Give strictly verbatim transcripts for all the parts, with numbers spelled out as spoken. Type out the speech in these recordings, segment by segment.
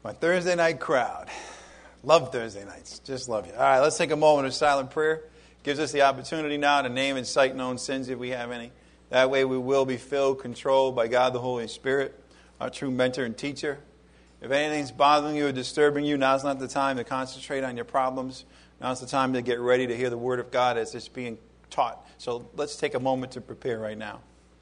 My Thursday night crowd. Love Thursday nights. Just love you. All right, let's take a moment of silent prayer. Gives us the opportunity now to name and cite known sins if we have any. That way we will be filled, controlled by God the Holy Spirit, our true mentor and teacher. If anything's bothering you or disturbing you, now's not the time to concentrate on your problems. Now's the time to get ready to hear the Word of God as it's being taught. So let's take a moment to prepare right now.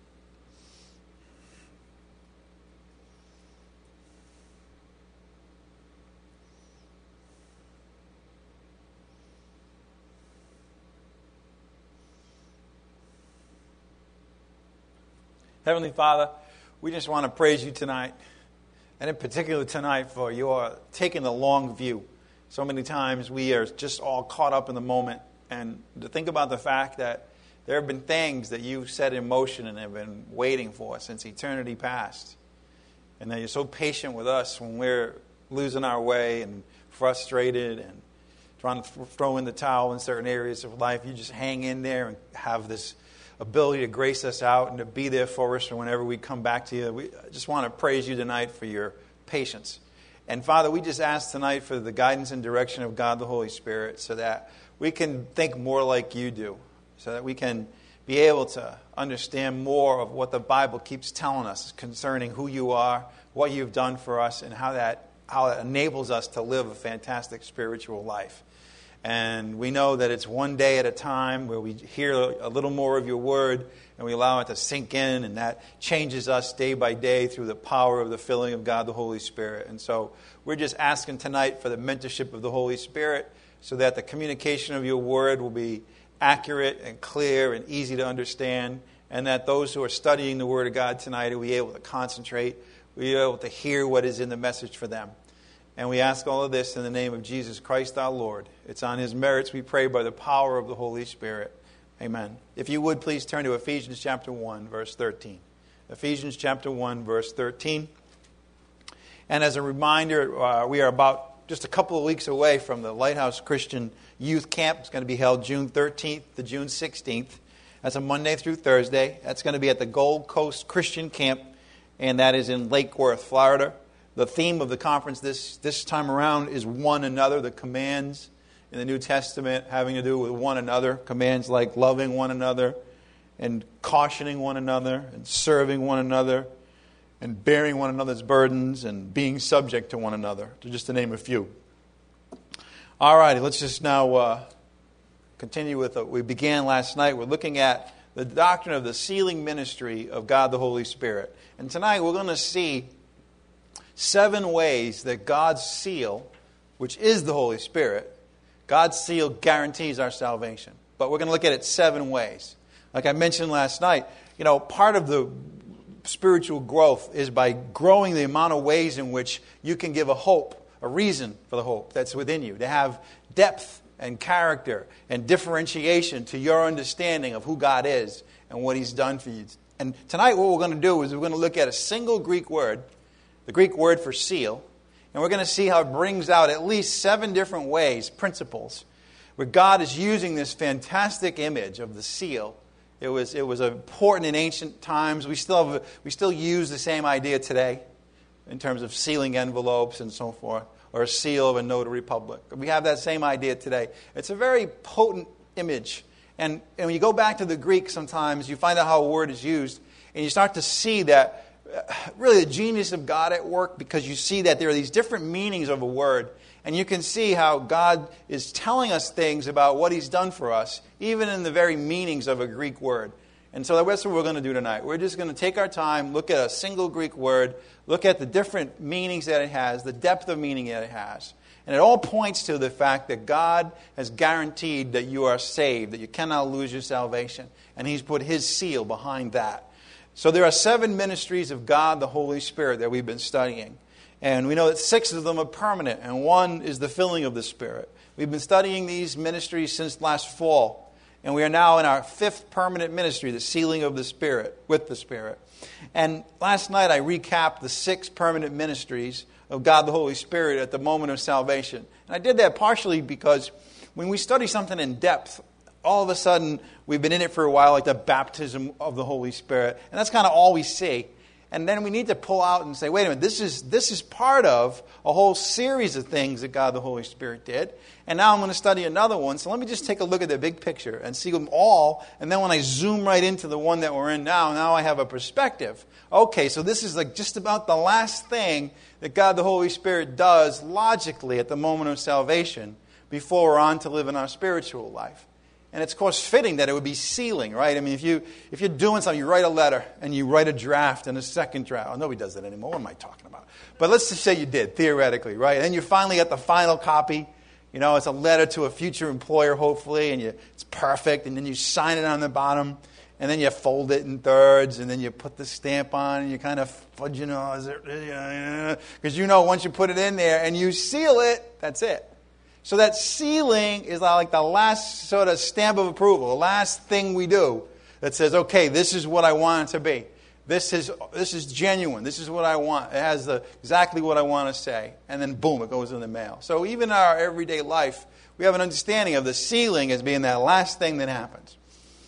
Heavenly Father, we just want to praise you tonight, and in particular tonight for your taking the long view. So many times we are just all caught up in the moment, and to think about the fact that there have been things that you've set in motion and have been waiting for since eternity past, and that you're so patient with us when we're losing our way and frustrated and trying to throw in the towel in certain areas of life. You just hang in there and have this ability to grace us out and to be there for us whenever we come back to you. We just want to praise you tonight for your patience. And Father, we just ask tonight for the guidance and direction of God the Holy Spirit so that we can think more like you do, so that we can be able to understand more of what the Bible keeps telling us concerning who you are, what you've done for us, and how that how it enables us to live a fantastic spiritual life. And we know that it's one day at a time where we hear a little more of your word and we allow it to sink in, and that changes us day by day through the power of the filling of God the Holy Spirit. And so we're just asking tonight for the mentorship of the Holy Spirit so that the communication of your word will be accurate and clear and easy to understand, and that those who are studying the word of God tonight will be able to concentrate, will be able to hear what is in the message for them. And we ask all of this in the name of Jesus Christ our Lord. It's on His merits we pray by the power of the Holy Spirit. Amen. If you would, please turn to Ephesians chapter one, verse thirteen. Ephesians chapter one, verse thirteen. And as a reminder, uh, we are about just a couple of weeks away from the Lighthouse Christian Youth Camp. It's going to be held June thirteenth to June sixteenth. That's a Monday through Thursday. That's going to be at the Gold Coast Christian Camp, and that is in Lake Worth, Florida. The theme of the conference this, this time around is one another, the commands in the New Testament having to do with one another. Commands like loving one another and cautioning one another and serving one another and bearing one another's burdens and being subject to one another, to just to name a few. All righty, let's just now uh, continue with what we began last night. We're looking at the doctrine of the sealing ministry of God the Holy Spirit. And tonight we're going to see seven ways that God's seal, which is the Holy Spirit, God's seal guarantees our salvation. But we're going to look at it seven ways. Like I mentioned last night, you know, part of the spiritual growth is by growing the amount of ways in which you can give a hope, a reason for the hope that's within you, to have depth and character and differentiation to your understanding of who God is and what He's done for you. And tonight what we're going to do is we're going to look at a single Greek word, the Greek word for seal, and we're going to see how it brings out at least seven different ways, principles, where God is using this fantastic image of the seal. It was it was important in ancient times. We still have, we still use the same idea today in terms of sealing envelopes and so forth, or a seal of a notary public. We have that same idea today. It's a very potent image. And, and when you go back to the Greek sometimes, you find out how a word is used, and you start to see that really the genius of God at work, because you see that there are these different meanings of a word, and you can see how God is telling us things about what He's done for us, even in the very meanings of a Greek word. And so that's what we're going to do tonight. We're just going to take our time, look at a single Greek word, look at the different meanings that it has, the depth of meaning that it has. And it all points to the fact that God has guaranteed that you are saved, that you cannot lose your salvation. And He's put His seal behind that. So there are seven ministries of God, the Holy Spirit, that we've been studying. And we know that six of them are permanent, and one is the filling of the Spirit. We've been studying these ministries since last fall, and we are now in our fifth permanent ministry, the sealing of the Spirit, with the Spirit. And last night I recapped the six permanent ministries of God the Holy Spirit at the moment of salvation. And I did that partially because when we study something in depth, all of a sudden we've been in it for a while, like the baptism of the Holy Spirit. And that's kind of all we see. And And then we need to pull out and say, wait a minute, this is this is part of a whole series of things that God the Holy Spirit did. And now I'm going to study another one. So let me just take a look at the big picture and see them all. And then when I zoom right into the one that we're in now, now I have a perspective. Okay, so this is like just about the last thing that God the Holy Spirit does logically at the moment of salvation before we're on to live in our spiritual life. And it's, of course, fitting that it would be sealing, right? I mean, if, you, if you're doing something, you write a letter and you write a draft and a second draft. Oh, nobody does that anymore. What am I talking about? But let's just say you did, theoretically, right? And then you finally get the final copy. You know, it's a letter to a future employer, hopefully, and you, it's perfect. And then you sign it on the bottom. And then you fold it in thirds, and then you put the stamp on, and you kind of fudge, you know, is it, because you know once you put it in there and you seal it, that's it. So that sealing is like the last sort of stamp of approval, the last thing we do that says, okay, this is what I want it to be. This is this is genuine. This is what I want. It has the, exactly what I want to say. And then boom, it goes in the mail. So even in our everyday life, we have an understanding of the sealing as being that last thing that happens.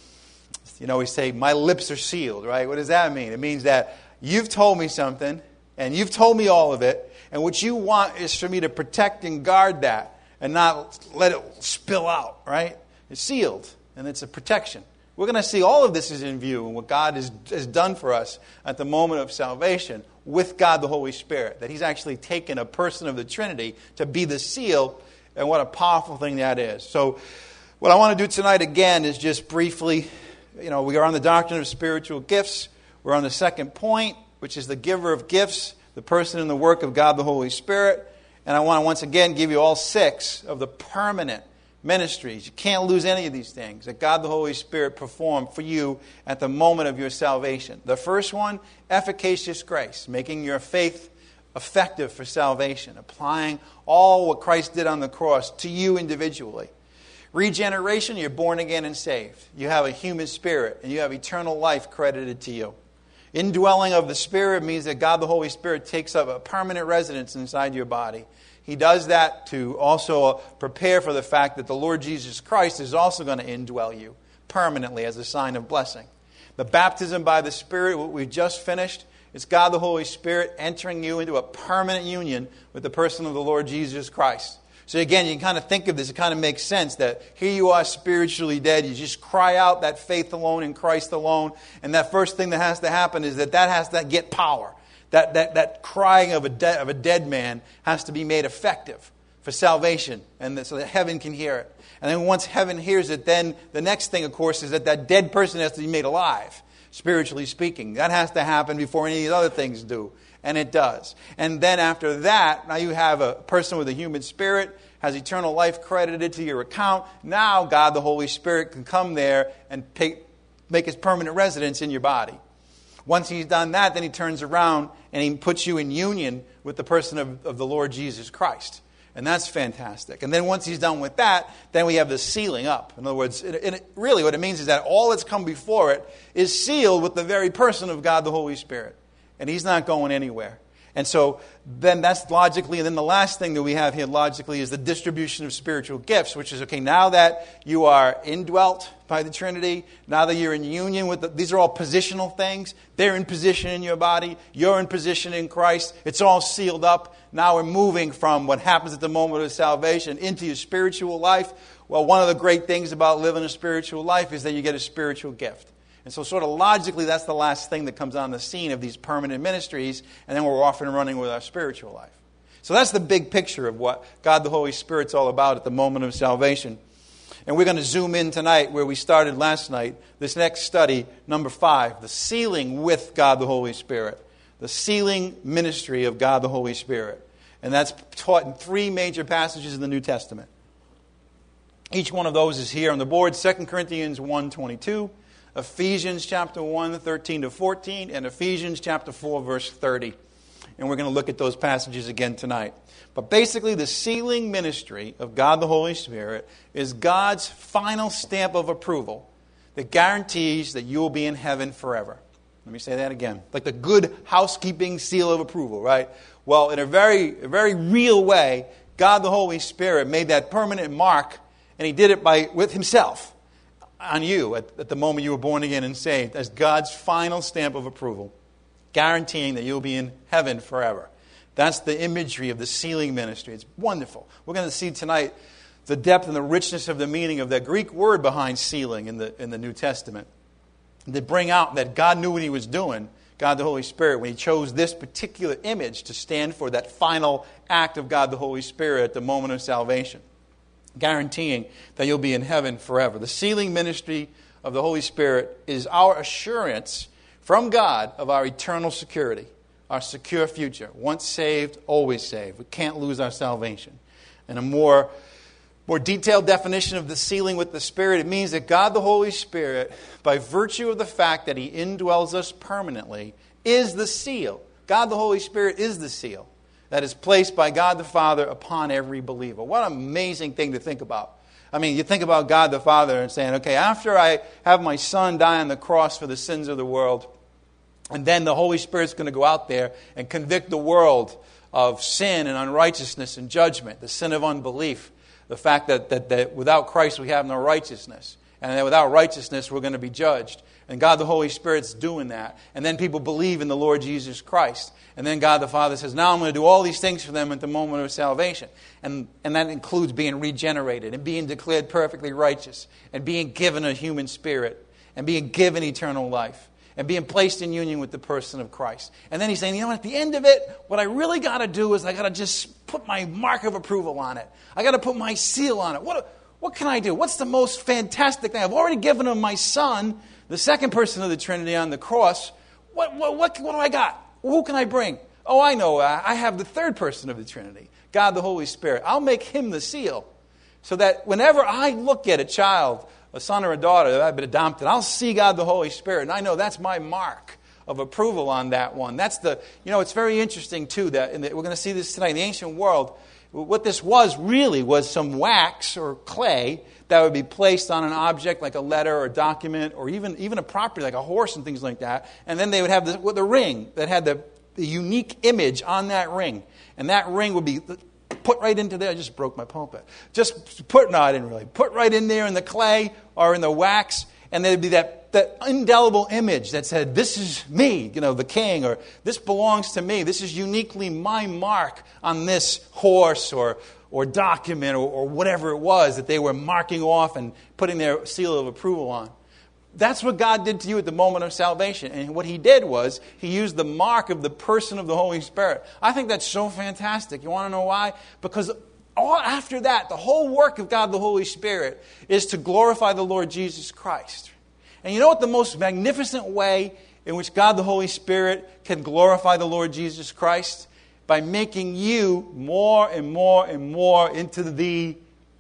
You know, we say, my lips are sealed, right? What does that mean? It means that you've told me something, and you've told me all of it, and what you want is for me to protect and guard that and not let it spill out, right? It's sealed, and it's a protection. We're going to see all of this is in view and what God has, has done for us at the moment of salvation with God the Holy Spirit, that He's actually taken a person of the Trinity to be the seal, and what a powerful thing that is. So what I want to do tonight again is just briefly, you know, we are on the doctrine of spiritual gifts. We're on the second point, which is the giver of gifts, the person in the work of God the Holy Spirit. And I want to once again give you all six of the permanent ministries. You can't lose any of these things that God the Holy Spirit performed for you at the moment of your salvation. The first one, efficacious grace, making your faith effective for salvation, applying all what Christ did on the cross to you individually. Regeneration, you're born again and saved. You have a human spirit, and you have eternal life credited to you. Indwelling of the Spirit means that God the Holy Spirit takes up a permanent residence inside your body. He does that to also prepare for the fact that the Lord Jesus Christ is also going to indwell you permanently as a sign of blessing. The baptism by the Spirit, what we've just finished, it's God the Holy Spirit entering you into a permanent union with the person of the Lord Jesus Christ. So again, you can kind of think of this, it kind of makes sense that here you are spiritually dead, you just cry out that faith alone in Christ alone, and that first thing that has to happen is that that has to get power. That that, that crying of a, de- of a dead man has to be made effective for salvation, and that, so that heaven can hear it. And then once heaven hears it, then the next thing, of course, is that that dead person has to be made alive, spiritually speaking. That has to happen before any of these other things do. And it does. And then after that, now you have a person with a human spirit, has eternal life credited to your account. Now God, the Holy Spirit, can come there and pay, make His permanent residence in your body. Once He's done that, then He turns around and He puts you in union with the person of, of the Lord Jesus Christ. And that's fantastic. And then once He's done with that, then we have the sealing up. In other words, it, it, really what it means is that all that's come before it is sealed with the very person of God, the Holy Spirit. And He's not going anywhere. And so then that's logically, and then the last thing that we have here logically is the distribution of spiritual gifts, which is, okay, now that you are indwelt by the Trinity, now that you're in union with, the, these are all positional things. They're in position in your body. You're in position in Christ. It's all sealed up. Now we're moving from what happens at the moment of salvation into your spiritual life. Well, one of the great things about living a spiritual life is that you get a spiritual gift. And so sort of logically, that's the last thing that comes on the scene of these permanent ministries, and then we're off and running with our spiritual life. So that's the big picture of what God the Holy Spirit's all about at the moment of salvation. And we're going to zoom in tonight where we started last night, this next study, number five, the sealing with God the Holy Spirit. The sealing ministry of God the Holy Spirit. And that's taught in three major passages in the New Testament. Each one of those is here on the board, Second Corinthians one twenty-two, Ephesians chapter one, thirteen to fourteen, and Ephesians chapter four, verse thirty. And we're going to look at those passages again tonight. But basically, the sealing ministry of God the Holy Spirit is God's final stamp of approval that guarantees that you will be in heaven forever. Let me say that again. Like the good housekeeping seal of approval, right? Well, in a very, a very real way, God the Holy Spirit made that permanent mark, and He did it by with Himself on you at, at the moment you were born again and saved as God's final stamp of approval. guaranteeing that you'll be in heaven forever. That's the imagery of the sealing ministry. It's wonderful. We're going to see tonight the depth and the richness of the meaning of the Greek word behind sealing in the in the New Testament. To bring out that God knew what He was doing, God the Holy Spirit, when He chose this particular image to stand for that final act of God the Holy Spirit at the moment of salvation, guaranteeing that you'll be in heaven forever. The sealing ministry of the Holy Spirit is our assurance from God of our eternal security, our secure future. Once saved, always saved. We can't lose our salvation. And a more More detailed definition of the sealing with the Spirit, it means that God the Holy Spirit, by virtue of the fact that He indwells us permanently, is the seal. God the Holy Spirit is the seal that is placed by God the Father upon every believer. What an amazing thing to think about. I mean, you think about God the Father and saying, okay, after I have my Son die on the cross for the sins of the world, and then the Holy Spirit's going to go out there and convict the world of sin and unrighteousness and judgment, the sin of unbelief. The fact that, that, that without Christ we have no righteousness. And that without righteousness we're going to be judged. And God the Holy Spirit's doing that. And then people believe in the Lord Jesus Christ. And then God the Father says, now I'm going to do all these things for them at the moment of salvation. And, and that includes being regenerated and being declared perfectly righteous. And being given a human spirit. And being given eternal life. And being placed in union with the person of Christ. And then He's saying, you know, at the end of it, what I really got to do is I got to just put my mark of approval on it. I got to put my seal on it. What, what can I do? What's the most fantastic thing? I've already given Him my Son, the second person of the Trinity on the cross. What, what, what, what do I got? Who can I bring? Oh, I know. I have the third person of the Trinity, God the Holy Spirit. I'll make Him the seal so that whenever I look at a child, a son or a daughter that I've been adopted, I'll see God the Holy Spirit, and I know that's my mark of approval on that one. That's the, you know, it's very interesting too that, and we're going to see this tonight in the ancient world. What this was really was some wax or clay that would be placed on an object like a letter or a document or even, even a property like a horse and things like that. And then they would have the, the ring that had the, the unique image on that ring. And that ring would be put right into there. I just broke my pulpit. Just put, no, I didn't really. Put right in there in the clay or in the wax. And there'd be that, that indelible image that said, this is me, you know, the king, or this belongs to me. This is uniquely my mark on this horse or, or document or, or whatever it was that they were marking off and putting their seal of approval on. That's what God did to you at the moment of salvation. And what He did was He used the mark of the person of the Holy Spirit. I think that's so fantastic. You want to know why? Because all after that, the whole work of God the Holy Spirit is to glorify the Lord Jesus Christ. And you know what the most magnificent way in which God the Holy Spirit can glorify the Lord Jesus Christ? By making you more and more and more into the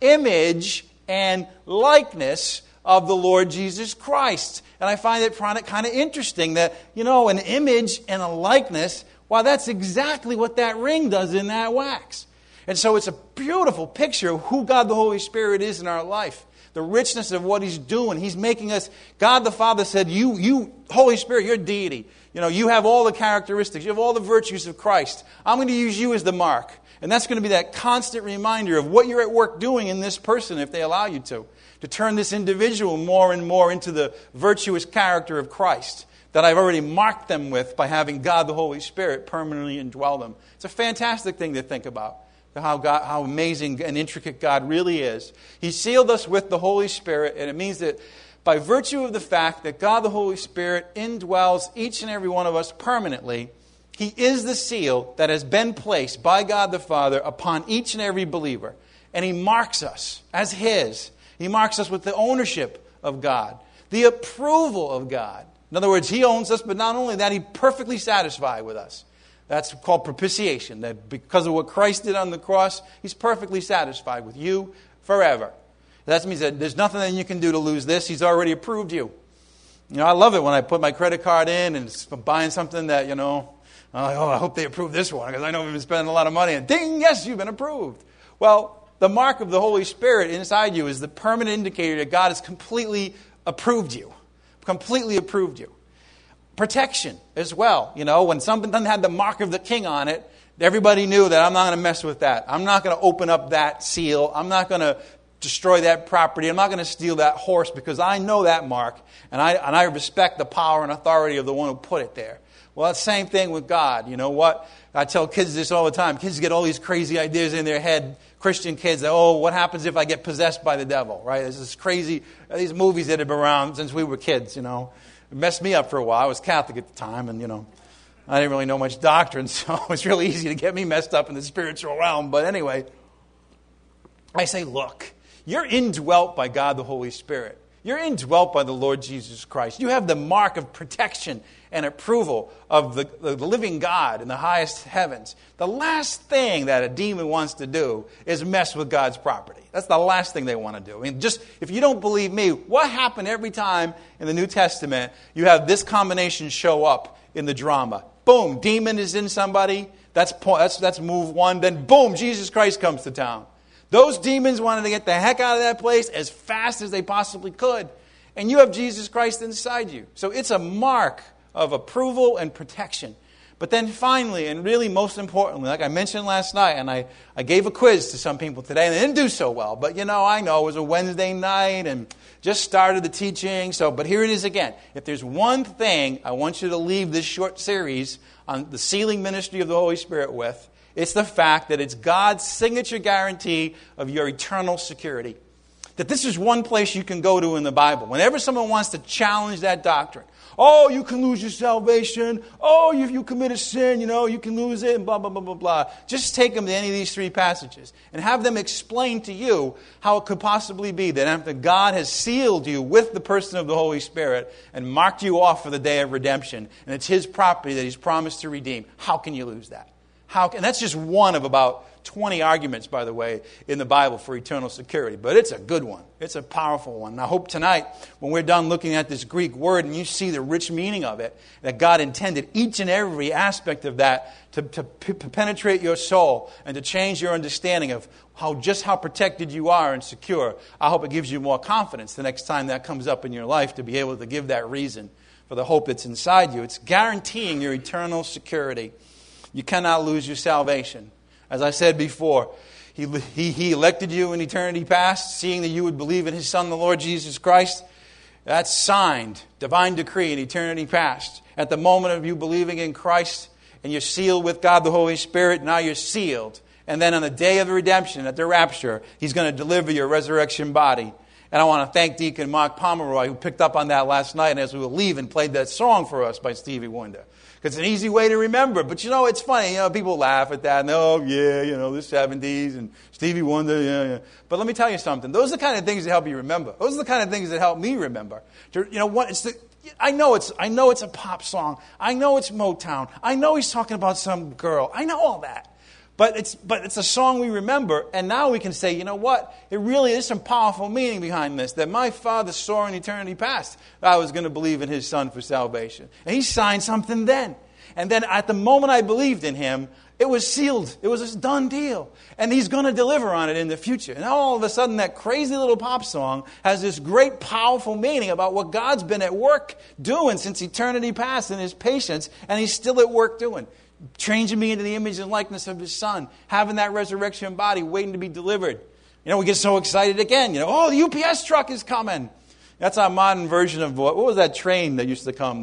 image and likeness of the Lord Jesus Christ. And I find it kind of interesting that, you know, an image and a likeness, well, that's exactly what that ring does in that wax. And so it's a beautiful picture of who God the Holy Spirit is in our life. The richness of what He's doing. He's making us, God the Father said, you, you, Holy Spirit, you're deity. You know, you have all the characteristics. You have all the virtues of Christ. I'm going to use you as the mark. And that's going to be that constant reminder of what you're at work doing in this person if they allow you to. To turn this individual more and more into the virtuous character of Christ that I've already marked them with by having God the Holy Spirit permanently indwell them. It's a fantastic thing to think about. How God, how amazing and intricate God really is. He sealed us with the Holy Spirit, and it means that by virtue of the fact that God the Holy Spirit indwells each and every one of us permanently, He is the seal that has been placed by God the Father upon each and every believer. And He marks us as His. He marks us with the ownership of God, the approval of God. In other words, He owns us, but not only that, He's perfectly satisfied with us. That's called propitiation, that because of what Christ did on the cross, He's perfectly satisfied with you forever. That means that there's nothing that you can do to lose this. He's already approved you. You know, I love it when I put my credit card in and I'm buying something that, you know, I'm like, oh, I hope they approve this one because I know we've been spending a lot of money. And ding, yes, you've been approved. Well, the mark of the Holy Spirit inside you is the permanent indicator that God has completely approved you. Completely approved you. Protection as well. You know, when something had the mark of the king on it, everybody knew that I'm not going to mess with that. I'm not going to open up that seal. I'm not going to destroy that property. I'm not going to steal that horse because I know that mark and I and I respect the power and authority of the one who put it there. Well, it's the same thing with God. You know what? I tell kids this all the time. Kids get all these crazy ideas in their head. Christian kids, that, oh, what happens if I get possessed by the devil, right? There's this crazy, these movies that have been around since we were kids, you know. It messed me up for a while. I was Catholic at the time, and, you know, I didn't really know much doctrine, so it was really easy to get me messed up in the spiritual realm. But anyway, I say, look, you're indwelt by God the Holy Spirit. You're indwelt by the Lord Jesus Christ. You have the mark of protection and approval of the, the living God in the highest heavens. The last thing that a demon wants to do is mess with God's property. That's the last thing they want to do. I mean, just if you don't believe me, what happened every time in the New Testament you have this combination show up in the drama? Boom, demon is in somebody. That's that's that's move one. Then boom, Jesus Christ comes to town. Those demons wanted to get the heck out of that place as fast as they possibly could. And you have Jesus Christ inside you. So it's a mark of approval and protection. But then finally, and really most importantly, like I mentioned last night, and I, I gave a quiz to some people today, and they didn't do so well. But, you know, I know it was a Wednesday night and just started the teaching. So, but here it is again. If there's one thing I want you to leave this short series on the sealing ministry of the Holy Spirit with, it's the fact that it's God's signature guarantee of your eternal security. That this is one place you can go to in the Bible. Whenever someone wants to challenge that doctrine, oh, you can lose your salvation. Oh, if you commit a sin, you know, you can lose it, and blah, blah, blah, blah, blah. Just take them to any of these three passages and have them explain to you how it could possibly be that after God has sealed you with the person of the Holy Spirit and marked you off for the day of redemption, and it's His property that He's promised to redeem, how can you lose that? How can, and that's just one of about twenty arguments, by the way, in the Bible for eternal security. But it's a good one. It's a powerful one. And I hope tonight, when we're done looking at this Greek word and you see the rich meaning of it, that God intended each and every aspect of that to, to p- penetrate your soul and to change your understanding of how just how protected you are and secure. I hope it gives you more confidence the next time that comes up in your life to be able to give that reason for the hope that's inside you. It's guaranteeing your eternal security. You cannot lose your salvation. As I said before, he, he, he elected you in eternity past, seeing that you would believe in His Son, the Lord Jesus Christ. That's signed, divine decree in eternity past. At the moment of you believing in Christ and you're sealed with God the Holy Spirit, now you're sealed. And then on the day of the redemption, at the rapture, He's going to deliver your resurrection body. And I want to thank Deacon Mark Pomeroy, who picked up on that last night, and as we were leaving, played that song for us by Stevie Wonder. Because it's an easy way to remember. But, you know, it's funny. You know, people laugh at that. And, oh, yeah, you know, the seventies and Stevie Wonder, yeah, yeah. But let me tell you something. Those are the kind of things that help you remember. Those are the kind of things that help me remember. To, you know, what it's the, I know it's I know it's a pop song. I know it's Motown. I know he's talking about some girl. I know all that. But it's but it's a song we remember, and now we can say, you know what? It really is some powerful meaning behind this, that my Father saw in eternity past that I was going to believe in His Son for salvation. And He signed something then. And then at the moment I believed in Him, it was sealed. It was a done deal. And He's going to deliver on it in the future. And all of a sudden, that crazy little pop song has this great, powerful meaning about what God's been at work doing since eternity past in His patience, and He's still at work doing. Changing me into the image and likeness of His Son, having that resurrection body waiting to be delivered. You know, we get so excited again. You know, oh, the U P S truck is coming. That's our modern version of what, what was that train that used to come?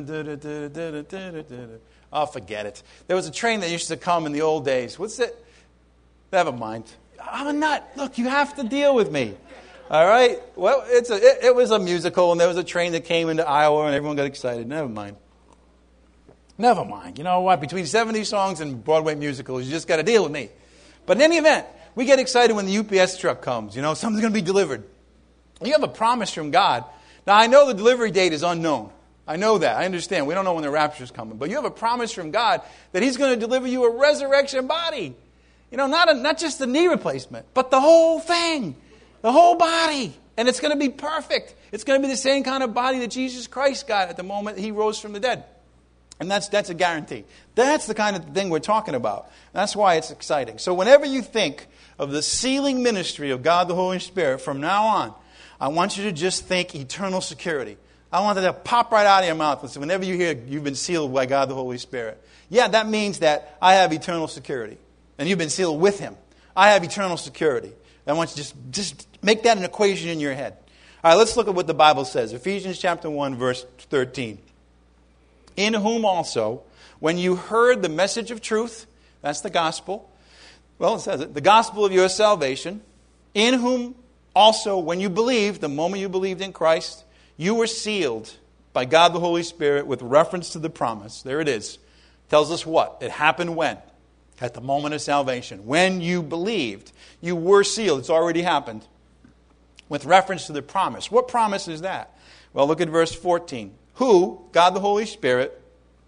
The oh, forget it. There was a train that used to come in the old days. What's it? Never mind. I'm a nut. Look, you have to deal with me. All right. Well, it's a, it, it was a musical, and there was a train that came into Iowa, and everyone got excited. Never mind. Never mind. You know what? Between seventies songs and Broadway musicals, you just got to deal with me. But in any event, we get excited when the U P S truck comes. You know, something's going to be delivered. You have a promise from God. Now, I know the delivery date is unknown. I know that. I understand. We don't know when the rapture is coming. But you have a promise from God that He's going to deliver you a resurrection body. You know, not, a, not just the knee replacement, but the whole thing. The whole body. And it's going to be perfect. It's going to be the same kind of body that Jesus Christ got at the moment He rose from the dead. And that's that's a guarantee. That's the kind of thing we're talking about. That's why it's exciting. So whenever you think of the sealing ministry of God the Holy Spirit from now on, I want you to just think eternal security. I want that to pop right out of your mouth. So whenever you hear you've been sealed by God the Holy Spirit, yeah, that means that I have eternal security. And you've been sealed with Him. I have eternal security. I want you to just, just make that an equation in your head. All right, let's look at what the Bible says. Ephesians chapter one, verse thirteen. in whom also, when you heard the message of truth, that's the gospel, well, it says it, the gospel of your salvation, in whom also, when you believed, the moment you believed in Christ, you were sealed by God the Holy Spirit with reference to the promise. There it is. Tells us what? It happened when? At the moment of salvation. When you believed, you were sealed. It's already happened. With reference to the promise. What promise is that? Well, look at verse fourteen. Who, God the Holy Spirit,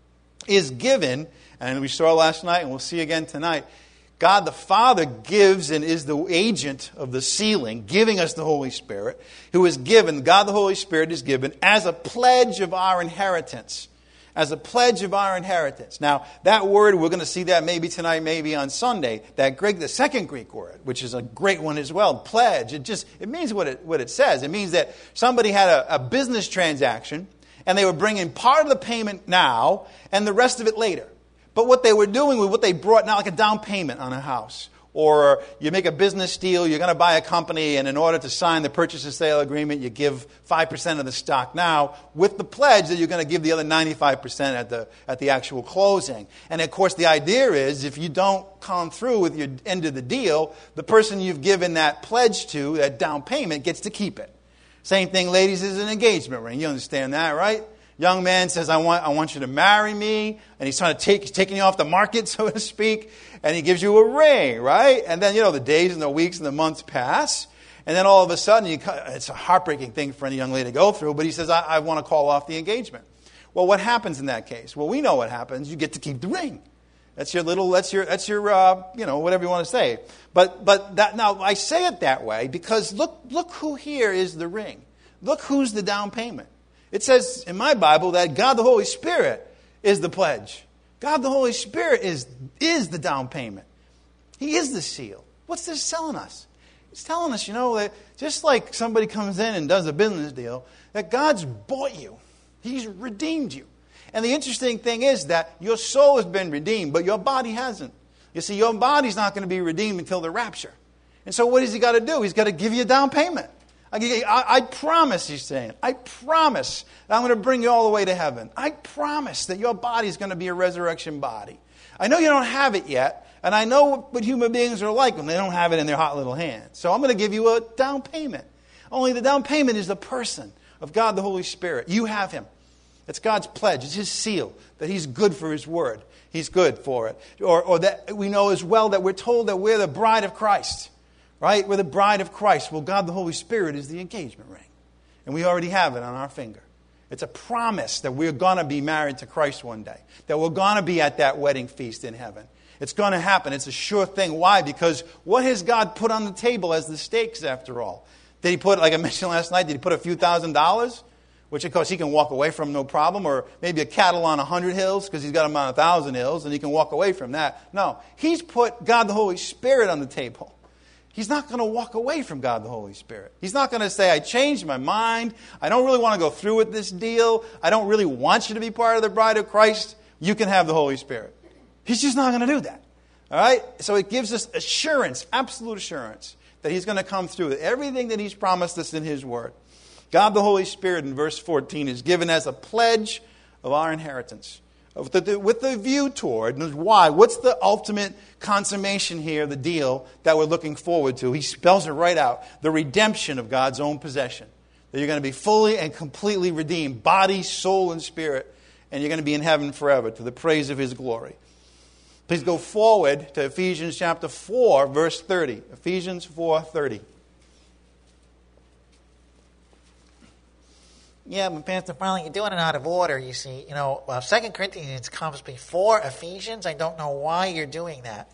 is given, and we saw last night and we'll see again tonight, God the Father gives and is the agent of the sealing, giving us the Holy Spirit, who is given, God the Holy Spirit is given as a pledge of our inheritance. As a pledge of our inheritance. Now, that word, we're going to see that maybe tonight, maybe on Sunday. That Greek, the second Greek word, which is a great one as well, pledge. It just, it means what it, what it says. It means that somebody had a, a business transaction, and they were bringing part of the payment now, and the rest of it later. But what they were doing was what they brought now, like a down payment on a house. Or you make a business deal, you're going to buy a company, and in order to sign the purchase and sale agreement, you give five percent of the stock now with the pledge that you're going to give the other ninety-five percent at the at the actual closing. And of course, the idea is if you don't come through with your end of the deal, the person you've given that pledge to, that down payment, gets to keep it. Same thing, ladies, is an engagement ring. You understand that, right? Young man says, I want I want you to marry me. And he's trying to take, he's taking you off the market, so to speak. And he gives you a ring, right? And then, you know, the days and the weeks and the months pass. And then all of a sudden, you, it's a heartbreaking thing for any young lady to go through. But he says, I, I want to call off the engagement. Well, what happens in that case? Well, we know what happens. You get to keep the ring. That's your little, that's your, that's your, uh, you know, whatever you want to say. But, but that, now I say it that way because look, look who here is the ring. Look who's the down payment. It says in my Bible that God the Holy Spirit is the pledge. God the Holy Spirit is, is the down payment. He is the seal. What's this telling us? It's telling us, you know, that just like somebody comes in and does a business deal, that God's bought you. He's redeemed you. And the interesting thing is that your soul has been redeemed, but your body hasn't. You see, your body's not going to be redeemed until the rapture. And so what has he got to do? He's got to give you a down payment. I, I, I promise, he's saying, I promise that I'm going to bring you all the way to heaven. I promise that your body is going to be a resurrection body. I know you don't have it yet, and I know what human beings are like when they don't have it in their hot little hands. So I'm going to give you a down payment. Only the down payment is the person of God the Holy Spirit. You have him. It's God's pledge. It's his seal that he's good for his word. He's good for it. Or, or that we know as well that we're told that we're the bride of Christ. Right? We're the bride of Christ. Well, God the Holy Spirit is the engagement ring. And we already have it on our finger. It's a promise that we're going to be married to Christ one day. That we're going to be at that wedding feast in heaven. It's going to happen. It's a sure thing. Why? Because what has God put on the table as the stakes after all? Did he put, like I mentioned last night, did he put a few thousand dollars? Which, of course, he can walk away from no problem. Or maybe a cattle on a hundred hills because he's got them on a thousand hills and he can walk away from that. No. He's put God the Holy Spirit on the table. He's not going to walk away from God the Holy Spirit. He's not going to say, I changed my mind. I don't really want to go through with this deal. I don't really want you to be part of the bride of Christ. You can have the Holy Spirit. He's just not going to do that. All right? So it gives us assurance, absolute assurance, that he's going to come through with everything that he's promised us in his word. God the Holy Spirit in verse fourteen is given as a pledge of our inheritance. With the, with the view toward, and why? What's the ultimate consummation here, the deal that we're looking forward to? He spells it right out. The redemption of God's own possession. That you're going to be fully and completely redeemed, body, soul, and spirit. And you're going to be in heaven forever to the praise of his glory. Please go forward to Ephesians chapter four, verse thirty. Ephesians four thirty. Yeah, but Pastor Farley, you're doing it out of order, you see. You know, well, Second Corinthians comes before Ephesians. I don't know why you're doing that.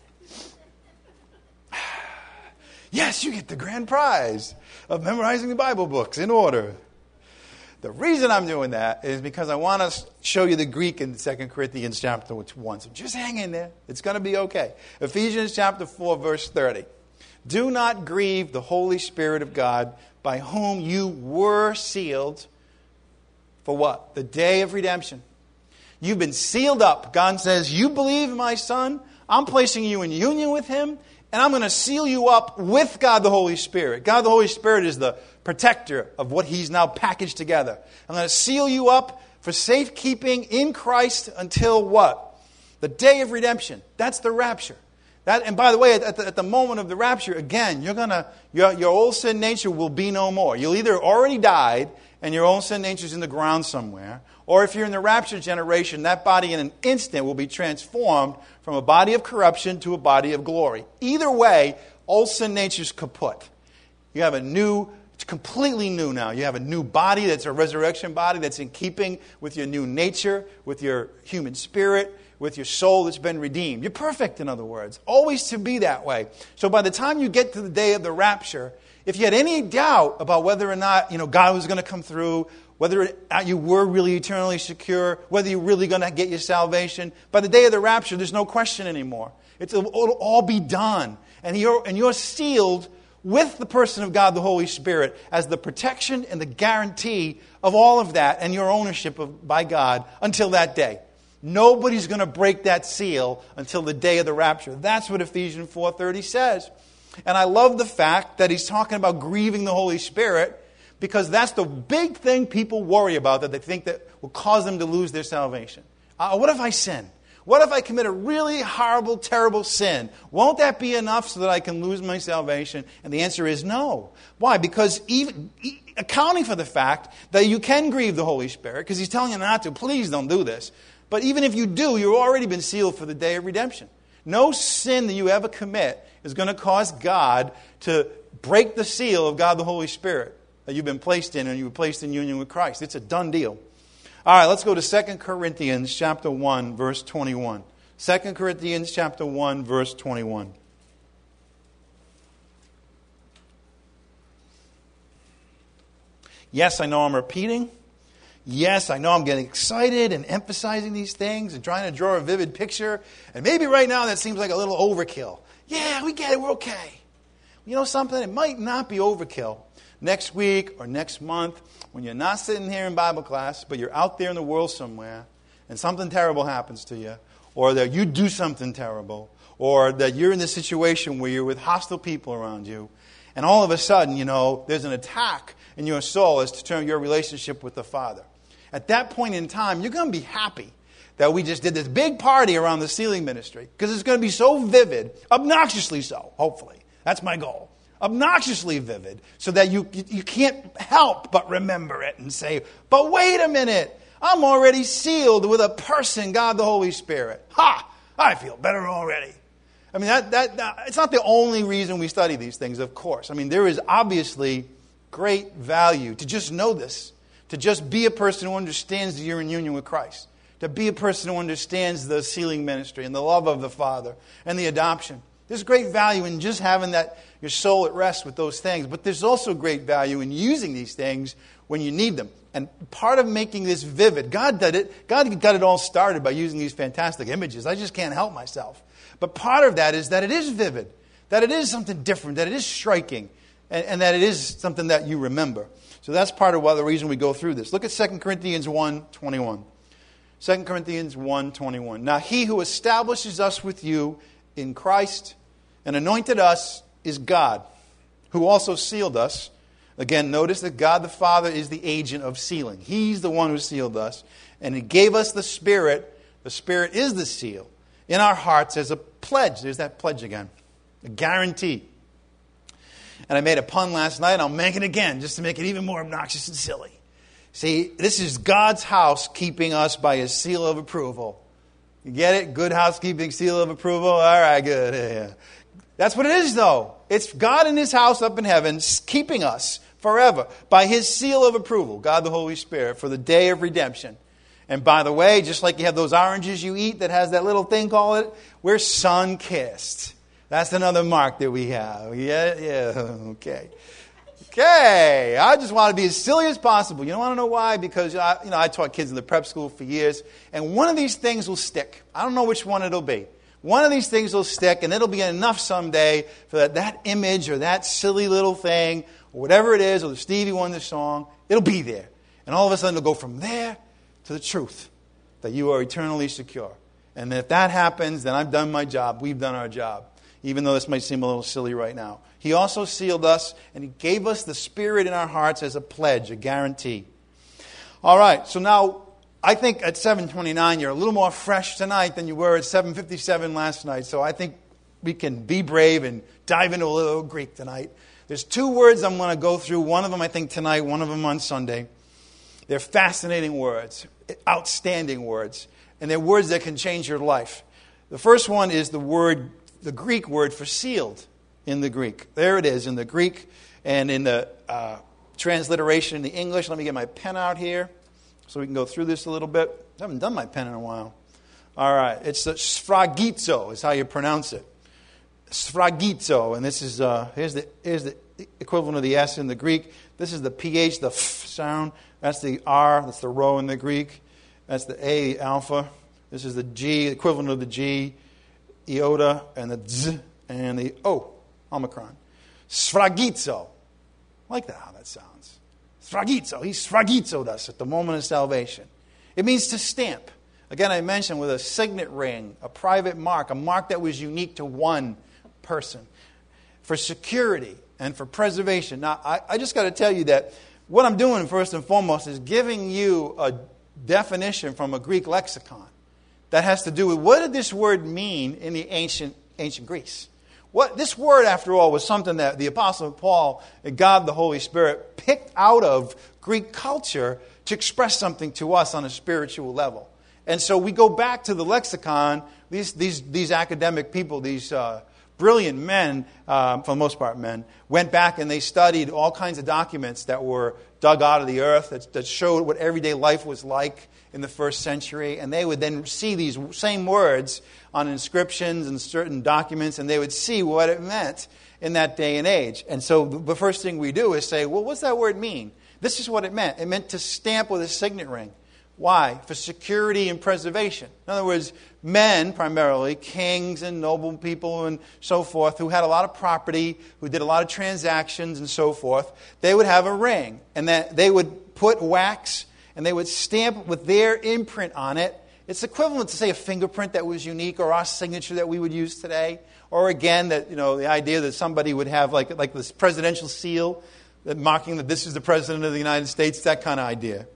Yes, you get the grand prize of memorizing the Bible books in order. The reason I'm doing that is because I want to show you the Greek in Second Corinthians chapter one. So just hang in there. It's going to be okay. Ephesians chapter four, verse thirty. Do not grieve the Holy Spirit of God, by whom you were sealed. For what? The day of redemption. You've been sealed up. God says, you believe in my Son. I'm placing you in union with him. And I'm going to seal you up with God the Holy Spirit. God the Holy Spirit is the protector of what he's now packaged together. I'm going to seal you up for safekeeping in Christ until what? The day of redemption. That's the rapture. That, and by the way, at the, at the moment of the rapture, again, you're gonna your, your old sin nature will be no more. You'll either already died and your old sin nature is in the ground somewhere, or if you're in the rapture generation, that body in an instant will be transformed from a body of corruption to a body of glory. Either way, old sin nature's kaput. You have a new, it's completely new now. You have a new body that's a resurrection body that's in keeping with your new nature, with your human spirit, with your soul that's been redeemed. You're perfect, in other words. Always to be that way. So by the time you get to the day of the rapture, if you had any doubt about whether or not, you know, God was going to come through, whether you were really eternally secure, whether you're really going to get your salvation, by the day of the rapture, there's no question anymore. It's, it'll all be done. And you're, and you're sealed with the person of God, the Holy Spirit, as the protection and the guarantee of all of that and your ownership of, by God until that day. Nobody's going to break that seal until the day of the rapture. That's what Ephesians four thirty says. And I love the fact that he's talking about grieving the Holy Spirit, because that's the big thing people worry about, that they think that will cause them to lose their salvation. Uh, what if I sin? What if I commit a really horrible, terrible sin? Won't that be enough so that I can lose my salvation? And the answer is no. Why? Because even accounting for the fact that you can grieve the Holy Spirit, because he's telling you not to, please don't do this. But even if you do, you've already been sealed for the day of redemption. No sin that you ever commit is going to cause God to break the seal of God the Holy Spirit that you've been placed in, and you were placed in union with Christ. It's a done deal. All right, let's go to Second Corinthians chapter one, verse twenty-one. Second Corinthians chapter one, verse twenty-one. Yes, I know I'm repeating. Yes, I know I'm getting excited and emphasizing these things and trying to draw a vivid picture. And maybe right now that seems like a little overkill. Yeah, we get it. We're okay. You know something? It might not be overkill. Next week or next month, when you're not sitting here in Bible class, but you're out there in the world somewhere, and something terrible happens to you, or that you do something terrible, or that you're in this situation where you're with hostile people around you, and all of a sudden, you know, there's an attack in your soul as to turn your relationship with the Father. At that point in time, you're going to be happy that we just did this big party around the sealing ministry, because it's going to be so vivid, obnoxiously so, hopefully. That's my goal. Obnoxiously vivid, so that you you can't help but remember it and say, but wait a minute, I'm already sealed with a person, God the Holy Spirit. Ha! I feel better already. I mean, that, that, that it's not the only reason we study these things, of course. I mean, there is obviously great value to just know this, to just be a person who understands that you're in union with Christ, to be a person who understands the sealing ministry and the love of the Father and the adoption. There's great value in just having that your soul at rest with those things, but there's also great value in using these things when you need them. And part of making this vivid, God did it. God got it all started by using these fantastic images. I just can't help myself. But part of that is that it is vivid, that it is something different, that it is striking, and, and that it is something that you remember. So that's part of why the reason we go through this. Look at Second Corinthians one twenty-one. Second Corinthians one twenty-one. Now he who establishes us with you in Christ and anointed us is God, who also sealed us. Again, notice that God the Father is the agent of sealing. He's the one who sealed us. And He gave us the Spirit. The Spirit is the seal in our hearts as a pledge. There's that pledge again. A guarantee. And I made a pun last night. I'll make it again just to make it even more obnoxious and silly. See, this is God's house keeping us by His seal of approval. You get it? Good housekeeping, seal of approval. All right, good. Yeah. That's what it is, though. It's God in His house up in heaven keeping us forever by His seal of approval, God the Holy Spirit, for the day of redemption. And by the way, just like you have those oranges you eat that has that little thing called it, we're sun-kissed. That's another mark that we have. Yeah, yeah, okay. Okay, I just want to be as silly as possible. You don't want to know why? Because I, you know, I taught kids in the prep school for years, and one of these things will stick. I don't know which one it'll be. One of these things will stick, and it'll be enough someday for that, that image or that silly little thing, or whatever it is, or the Stevie Wonder song, it'll be there. And all of a sudden it'll go from there to the truth, that you are eternally secure. And if that happens, then I've done my job. We've done our job, even though this might seem a little silly right now. He also sealed us, and He gave us the Spirit in our hearts as a pledge, a guarantee. All right, so now I think at seven twenty-nine, you're a little more fresh tonight than you were at seven fifty-seven last night. So I think we can be brave and dive into a little Greek tonight. There's two words I'm going to go through. One of them, I think, tonight. One of them on Sunday. They're fascinating words, outstanding words. And they're words that can change your life. The first one is the word, the Greek word for sealed in the Greek. There it is in the Greek and in the uh, transliteration in the English. Let me get my pen out here so we can go through this a little bit. I haven't done my pen in a while. All right. It's the sphragizo is how you pronounce it. Sphragizo. And this is, uh, here's the, here's the equivalent of the S in the Greek. This is the P H, the F sound. That's the R, that's the rho in the Greek. That's the A, the alpha. This is the G, equivalent of the G, iota, and the Z, and the O, omicron. Sphragizo. I like that, how that sounds. Sphragizo. He sphragizoed us at the moment of salvation. It means to stamp. Again, I mentioned with a signet ring, a private mark, a mark that was unique to one person. For security and for preservation. Now, I, I just got to tell you that what I'm doing first and foremost is giving you a definition from a Greek lexicon that has to do with what did this word mean in the ancient ancient Greece. What this word, after all, was something that the Apostle Paul and God the Holy Spirit picked out of Greek culture to express something to us on a spiritual level. And so we go back to the lexicon. These these these academic people, these uh, brilliant men, um, for the most part men, went back and they studied all kinds of documents that were dug out of the earth that, that showed what everyday life was like in the first century. And they would then see these same words on inscriptions and certain documents, and they would see what it meant in that day and age. And so the first thing we do is say, well, what's that word mean? This is what it meant. It meant to stamp with a signet ring. Why? For security and preservation. In other words, men primarily, kings and noble people and so forth, who had a lot of property, who did a lot of transactions and so forth, they would have a ring. And that they would put wax and they would stamp with their imprint on it. It's equivalent to, say, a fingerprint that was unique, or our signature that we would use today. Or again, that you know, the idea that somebody would have like, like this presidential seal, that marking that this is the President of the United States, that kind of idea.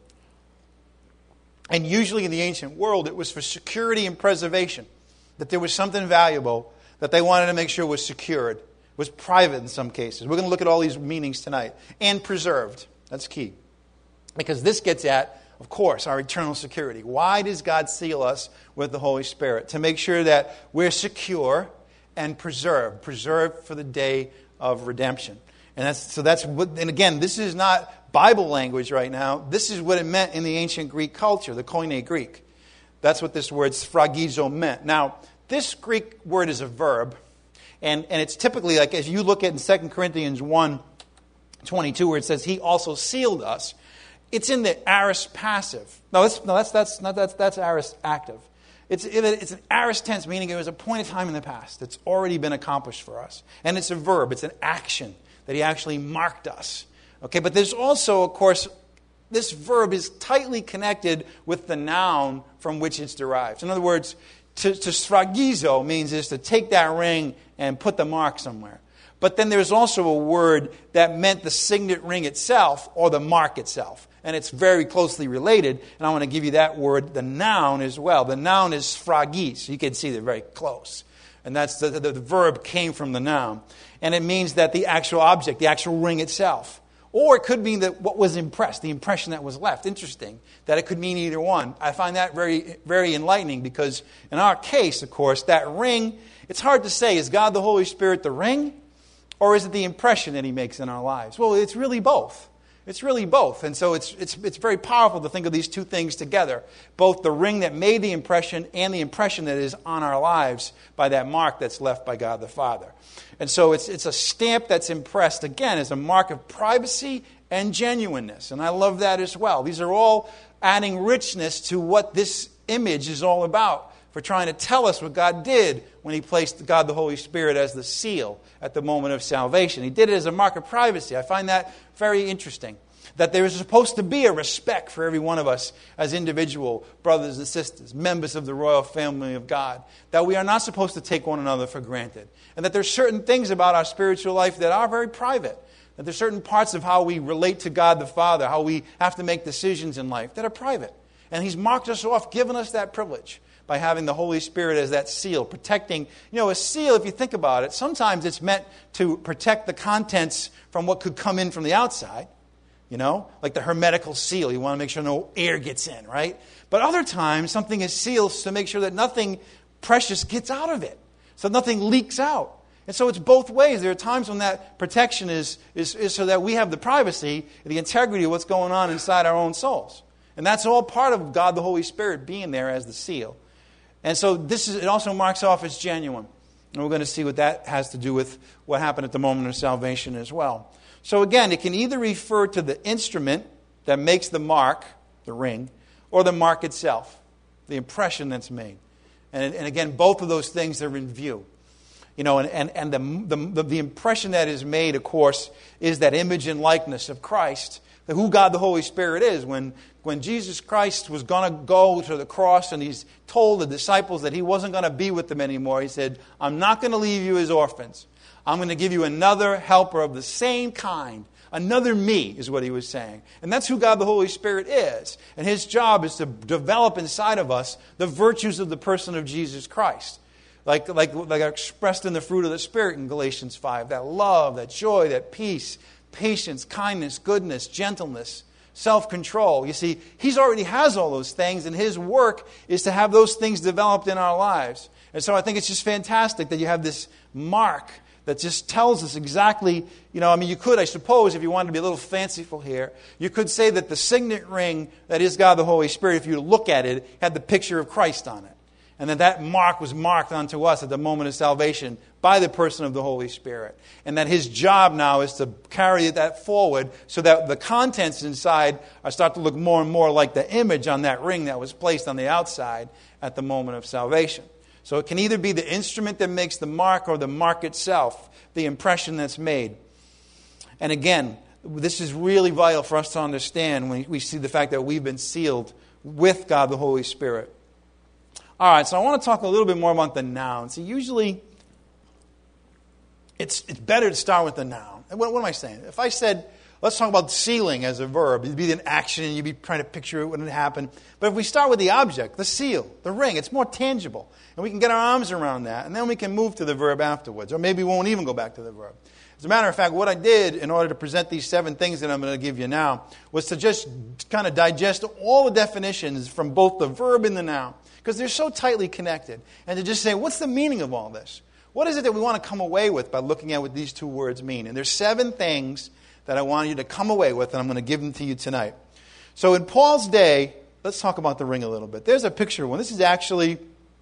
And usually in the ancient world, it was for security and preservation. That there was something valuable that they wanted to make sure was secured, was private in some cases. We're going to look at all these meanings tonight. And preserved. That's key. Because this gets at, of course, our eternal security. Why does God seal us with the Holy Spirit? To make sure that we're secure and preserved. Preserved for the day of redemption. And that's so that's what, and again, this is not Bible language right now. This is what it meant in the ancient Greek culture, the Koine Greek. That's what this word sphragizo meant. Now, this Greek word is a verb, and, and it's typically like, as you look at in Second Corinthians one twenty-two, where it says, He also sealed us. It's in the aorist passive. No, that's no, that's that's not that's that's aorist active. It's it's an aorist tense, meaning it was a point of time in the past. It's already been accomplished for us, and it's a verb. It's an action that He actually marked us. Okay, but there's also, of course, this verb is tightly connected with the noun from which it's derived. In other words, to, to sphragizo means is to take that ring and put the mark somewhere. But then there's also a word that meant the signet ring itself or the mark itself. And it's very closely related. And I want to give you that word, the noun as well. The noun is sphragis. You can see they're very close. And that's the, the, the verb came from the noun. And it means that the actual object, the actual ring itself. Or it could mean that what was impressed, the impression that was left. Interesting that it could mean either one. I find that very, very enlightening because in our case, of course, that ring, it's hard to say, is God the Holy Spirit the ring? Or is it the impression that He makes in our lives? Well, it's really both. It's really both. And so it's it's it's very powerful to think of these two things together. Both the ring that made the impression and the impression that is on our lives by that mark that's left by God the Father. And so it's it's a stamp that's impressed, again, as a mark of privacy and genuineness. And I love that as well. These are all adding richness to what this image is all about, for trying to tell us what God did when He placed God the Holy Spirit as the seal at the moment of salvation. He did it as a mark of privacy. I find that very interesting. That there is supposed to be a respect for every one of us as individual brothers and sisters, members of the royal family of God. That we are not supposed to take one another for granted. And that there's certain things about our spiritual life that are very private. That there's certain parts of how we relate to God the Father, how we have to make decisions in life that are private. And he's marked us off, given us that privilege by having the Holy Spirit as that seal, protecting. You know, a seal, if you think about it, sometimes it's meant to protect the contents from what could come in from the outside. You know, like the hermetical seal. You want to make sure no air gets in, right? But other times, something is sealed to make sure that nothing precious gets out of it. So nothing leaks out. And so it's both ways. There are times when that protection is, is, is so that we have the privacy, the integrity of what's going on inside our own souls. And that's all part of God the Holy Spirit being there as the seal. And so this is, it also marks off as genuine. And we're going to see what that has to do with what happened at the moment of salvation as well. So again, it can either refer to the instrument that makes the mark, the ring, or the mark itself, the impression that's made. And, and again, both of those things are in view. You know, and, and, and the, the, the impression that is made, of course, is that image and likeness of Christ, who God the Holy Spirit is. When, when Jesus Christ was going to go to the cross and he's told the disciples that he wasn't going to be with them anymore, he said, I'm not going to leave you as orphans. I'm going to give you another helper of the same kind. Another me is what he was saying. And that's who God the Holy Spirit is. And his job is to develop inside of us the virtues of the person of Jesus Christ. Like, like, like expressed in the fruit of the Spirit in Galatians five. That love, that joy, that peace, patience, kindness, goodness, gentleness, self-control. You see, He already has all those things, and His work is to have those things developed in our lives. And so I think it's just fantastic that you have this mark that just tells us exactly, you know, I mean, you could, I suppose, if you wanted to be a little fanciful here, you could say that the signet ring that is God the Holy Spirit, if you look at it, had the picture of Christ on it. And that that mark was marked onto us at the moment of salvation by the person of the Holy Spirit. And that His job now is to carry that forward so that the contents inside are start to look more and more like the image on that ring that was placed on the outside at the moment of salvation. So it can either be the instrument that makes the mark or the mark itself, the impression that's made. And again, this is really vital for us to understand when we see the fact that we've been sealed with God the Holy Spirit. All right, so I want to talk a little bit more about the noun. See, usually it's it's better to start with the noun. What, what am I saying? If I said, let's talk about sealing as a verb, it'd be an action and you'd be trying to picture it when it happened. But if we start with the object, the seal, the ring, it's more tangible. And we can get our arms around that, and then we can move to the verb afterwards. Or maybe we won't even go back to the verb. As a matter of fact, what I did in order to present these seven things that I'm going to give you now was to just kind of digest all the definitions from both the verb and the noun, because they're so tightly connected. And to just say, what's the meaning of all this? What is it that we want to come away with by looking at what these two words mean? And there's seven things that I want you to come away with, and I'm going to give them to you tonight. So in Paul's day, let's talk about the ring a little bit. There's a picture of one. This is actually,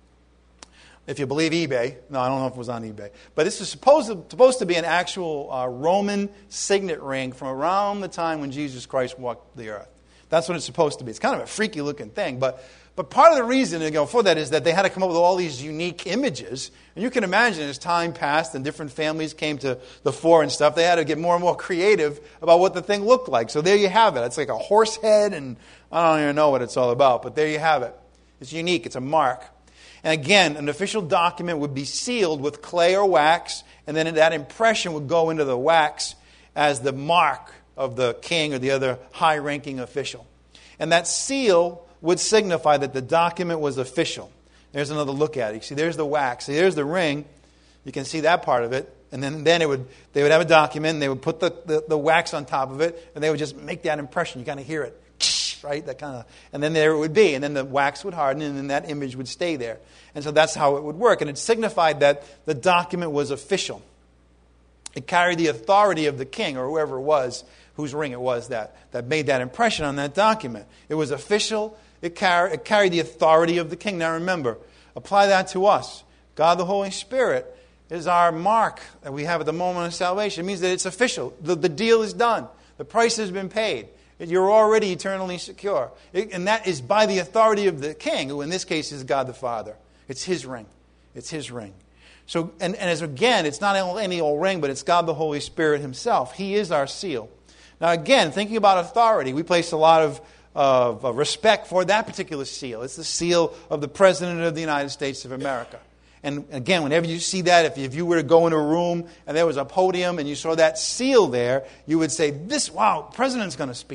if you believe eBay, no, I don't know if it was on eBay, but this is supposed to, supposed to be an actual uh, Roman signet ring from around the time when Jesus Christ walked the earth. That's what it's supposed to be. It's kind of a freaky looking thing, but But part of the reason you know, for that is that they had to come up with all these unique images. And you can imagine as time passed and different families came to the fore and stuff, they had to get more and more creative about what the thing looked like. So there you have it. It's like a horse head, and I don't even know what it's all about. But there you have it. It's unique. It's a mark. And again, an official document would be sealed with clay or wax, and then that impression would go into the wax as the mark of the king or the other high-ranking official. And that seal would signify that the document was official. There's another look at it. You see, there's the wax. See, there's the ring. You can see that part of it. And then, then it would they would have a document, and they would put the, the, the wax on top of it, and they would just make that impression. You kind of hear it, right? That kind of, and then there it would be. And then the wax would harden, and then that image would stay there. And so that's how it would work. And it signified that the document was official. It carried the authority of the king, or whoever it was, whose ring it was that, that made that impression on that document. It was official. It, car- it carried the authority of the king. Now remember, apply that to us. God the Holy Spirit is our mark that we have at the moment of salvation. It means that it's official. The, the deal is done. The price has been paid. You're already eternally secure. It, and that is by the authority of the king, who in this case is God the Father. It's His ring. It's His ring. So, and, and as again, it's not any old ring, but it's God the Holy Spirit Himself. He is our seal. Now again, thinking about authority, we place a lot of of respect for that particular seal. It's the seal of the President of the United States of America. And again, whenever you see that, if you, if you were to go in a room and there was a podium and you saw that seal there, you would say, "This, wow, the President's going to speak."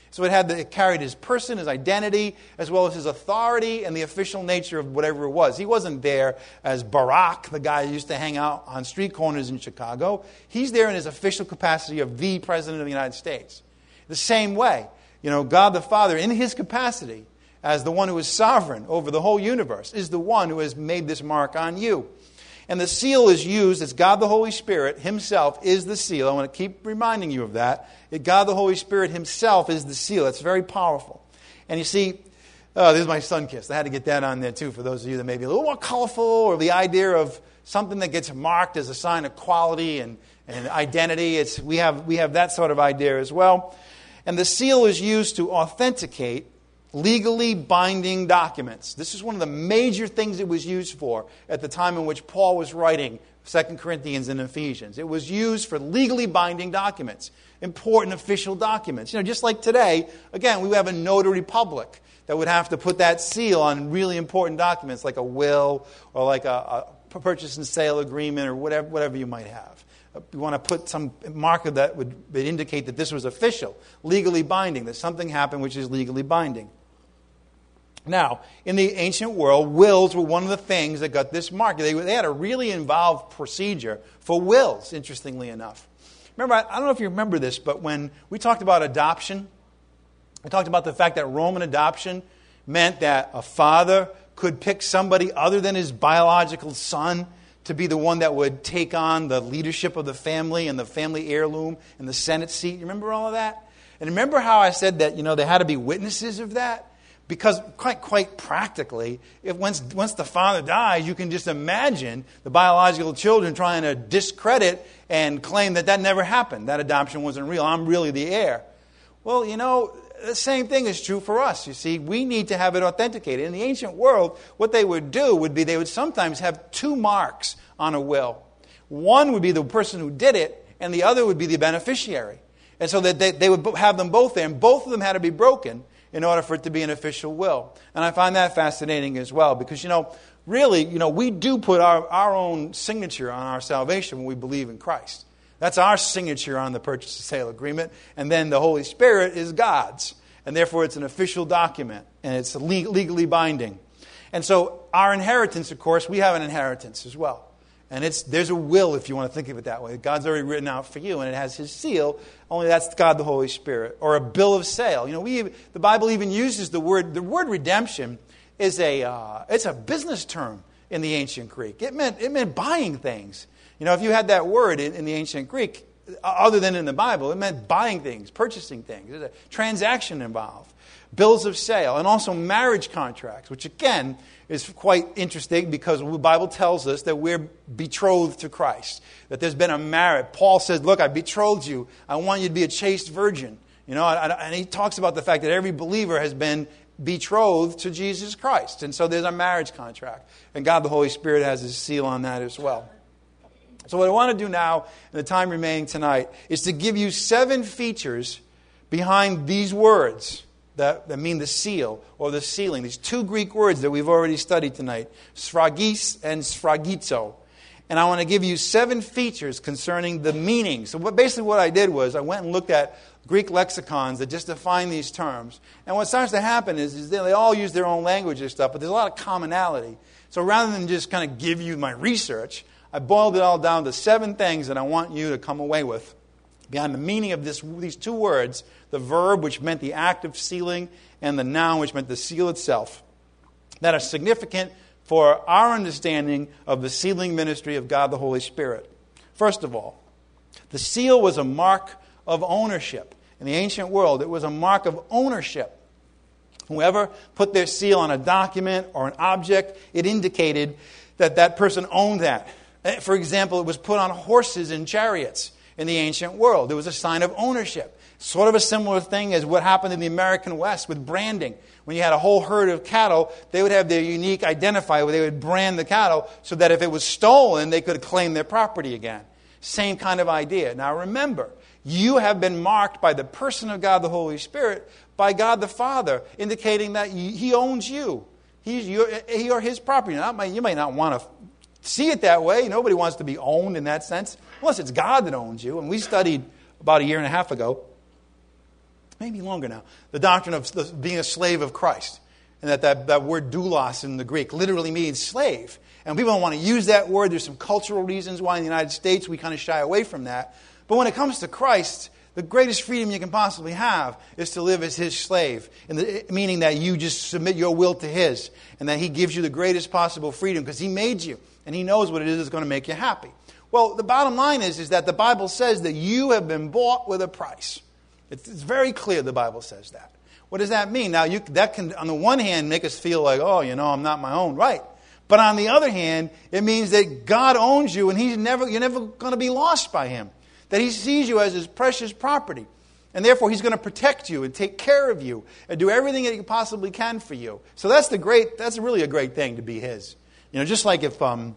So it had the, it carried his person, his identity, as well as his authority and the official nature of whatever it was. He wasn't there as Barack, the guy who used to hang out on street corners in Chicago. He's there in his official capacity of the President of the United States. The same way, you know, God the Father, in his capacity as the one who is sovereign over the whole universe, is the one who has made this mark on you. And the seal is used, it's God the Holy Spirit himself is the seal. I want to keep reminding you of that. That God the Holy Spirit himself is the seal. That's very powerful. And you see, oh, this is my sun kiss. I had to get that on there too for those of you that may be a little more colorful, or the idea of something that gets marked as a sign of quality and, and identity. It's, we have, we have that sort of idea as well. And the seal is used to authenticate legally binding documents. This is one of the major things it was used for at the time in which Paul was writing Second Corinthians and Ephesians. It was used for legally binding documents, important official documents. You know, just like today, again, we have a notary public that would have to put that seal on really important documents like a will or like a, a purchase and sale agreement or whatever, whatever you might have. You want to put some marker that would indicate that this was official, legally binding, that something happened which is legally binding. Now, in the ancient world, wills were one of the things that got this mark. They, they had a really involved procedure for wills, interestingly enough. Remember, I, I don't know if you remember this, but when we talked about adoption, we talked about the fact that Roman adoption meant that a father could pick somebody other than his biological son to be the one that would take on the leadership of the family and the family heirloom and the Senate seat. You remember all of that? And remember how I said that, you know, there had to be witnesses of that? Because quite quite practically, if once once the father dies, you can just imagine the biological children trying to discredit and claim that that never happened. That adoption wasn't real. I'm really the heir. Well, you know, the same thing is true for us. You see, we need to have it authenticated. In the ancient world, what they would do would be they would sometimes have two marks on a will. One would be the person who did it, and the other would be the beneficiary. And so that they, they would have them both there, and both of them had to be broken in order for it to be an official will. And I find that fascinating as well because, you know, really, you know, we do put our, our own signature on our salvation when we believe in Christ. That's our signature on the purchase and sale agreement. And then the Holy Spirit is God's. And therefore, it's an official document. And it's legally binding. And so our inheritance, of course, we have an inheritance as well. And it's there's a will, if you want to think of it that way. God's already written out for you, and it has his seal. Only that's God the Holy Spirit. Or a bill of sale. You know, we the Bible even uses the word, the word redemption is a uh, it's a business term in the ancient Greek. It meant it meant buying things. You know, if you had that word in, in the ancient Greek, other than in the Bible, it meant buying things, purchasing things. There's a transaction involved. Bills of sale, and also marriage contracts, which again is quite interesting because the Bible tells us that we're betrothed to Christ, that there's been a marriage. Paul says, look, I betrothed you. I want you to be a chaste virgin. You know, and he talks about the fact that every believer has been betrothed to Jesus Christ. And so there's a marriage contract. And God the Holy Spirit has his seal on that as well. So what I want to do now, in the time remaining tonight, is to give you seven features behind these words that, that mean the seal or the sealing. These two Greek words that we've already studied tonight, sphragiz and sphragizo. And I want to give you seven features concerning the meaning. So what, basically what I did was I went and looked at Greek lexicons that just define these terms. And what starts to happen is, is they, they all use their own language and stuff, but there's a lot of commonality. So rather than just kind of give you my research, I boiled it all down to seven things that I want you to come away with behind the meaning of this, these two words, the verb, which meant the act of sealing, and the noun, which meant the seal itself, that are significant for our understanding of the sealing ministry of God the Holy Spirit. First of all, the seal was a mark of ownership. In the ancient world, it was a mark of ownership. Whoever put their seal on a document or an object, it indicated that that person owned that. For example, it was put on horses and chariots in the ancient world. It was a sign of ownership. Sort of a similar thing as what happened in the American West with branding. When you had a whole herd of cattle, they would have their unique identifier where they would brand the cattle so that if it was stolen, they could claim their property again. Same kind of idea. Now remember, you have been marked by the person of God the Holy Spirit, by God the Father, indicating that He owns you. He's your, you're His property. Now, you may not want to see it that way. Nobody wants to be owned in that sense, unless it's God that owns you. And we studied about a year and a half ago maybe longer now, the doctrine of the, being a slave of Christ. And that, that that word doulos in the Greek literally means slave. And people don't want to use that word. There's some cultural reasons why in the United States we kind of shy away from that. But when it comes to Christ, the greatest freedom you can possibly have is to live as His slave, in the, meaning that you just submit your will to His, and that He gives you the greatest possible freedom because He made you, and He knows what it is that's going to make you happy. Well, the bottom line is, is that the Bible says that you have been bought with a price. It's, it's very clear the Bible says that. What does that mean? Now, you, that can, on the one hand, make us feel like, oh, you know, I'm not my own. Right. But on the other hand, it means that God owns you, and He's never, you're never going to be lost by Him. That He sees you as His precious property. And therefore, He's going to protect you and take care of you and do everything that He possibly can for you. So that's the great, that's really a great thing to be His. You know, just like if, um,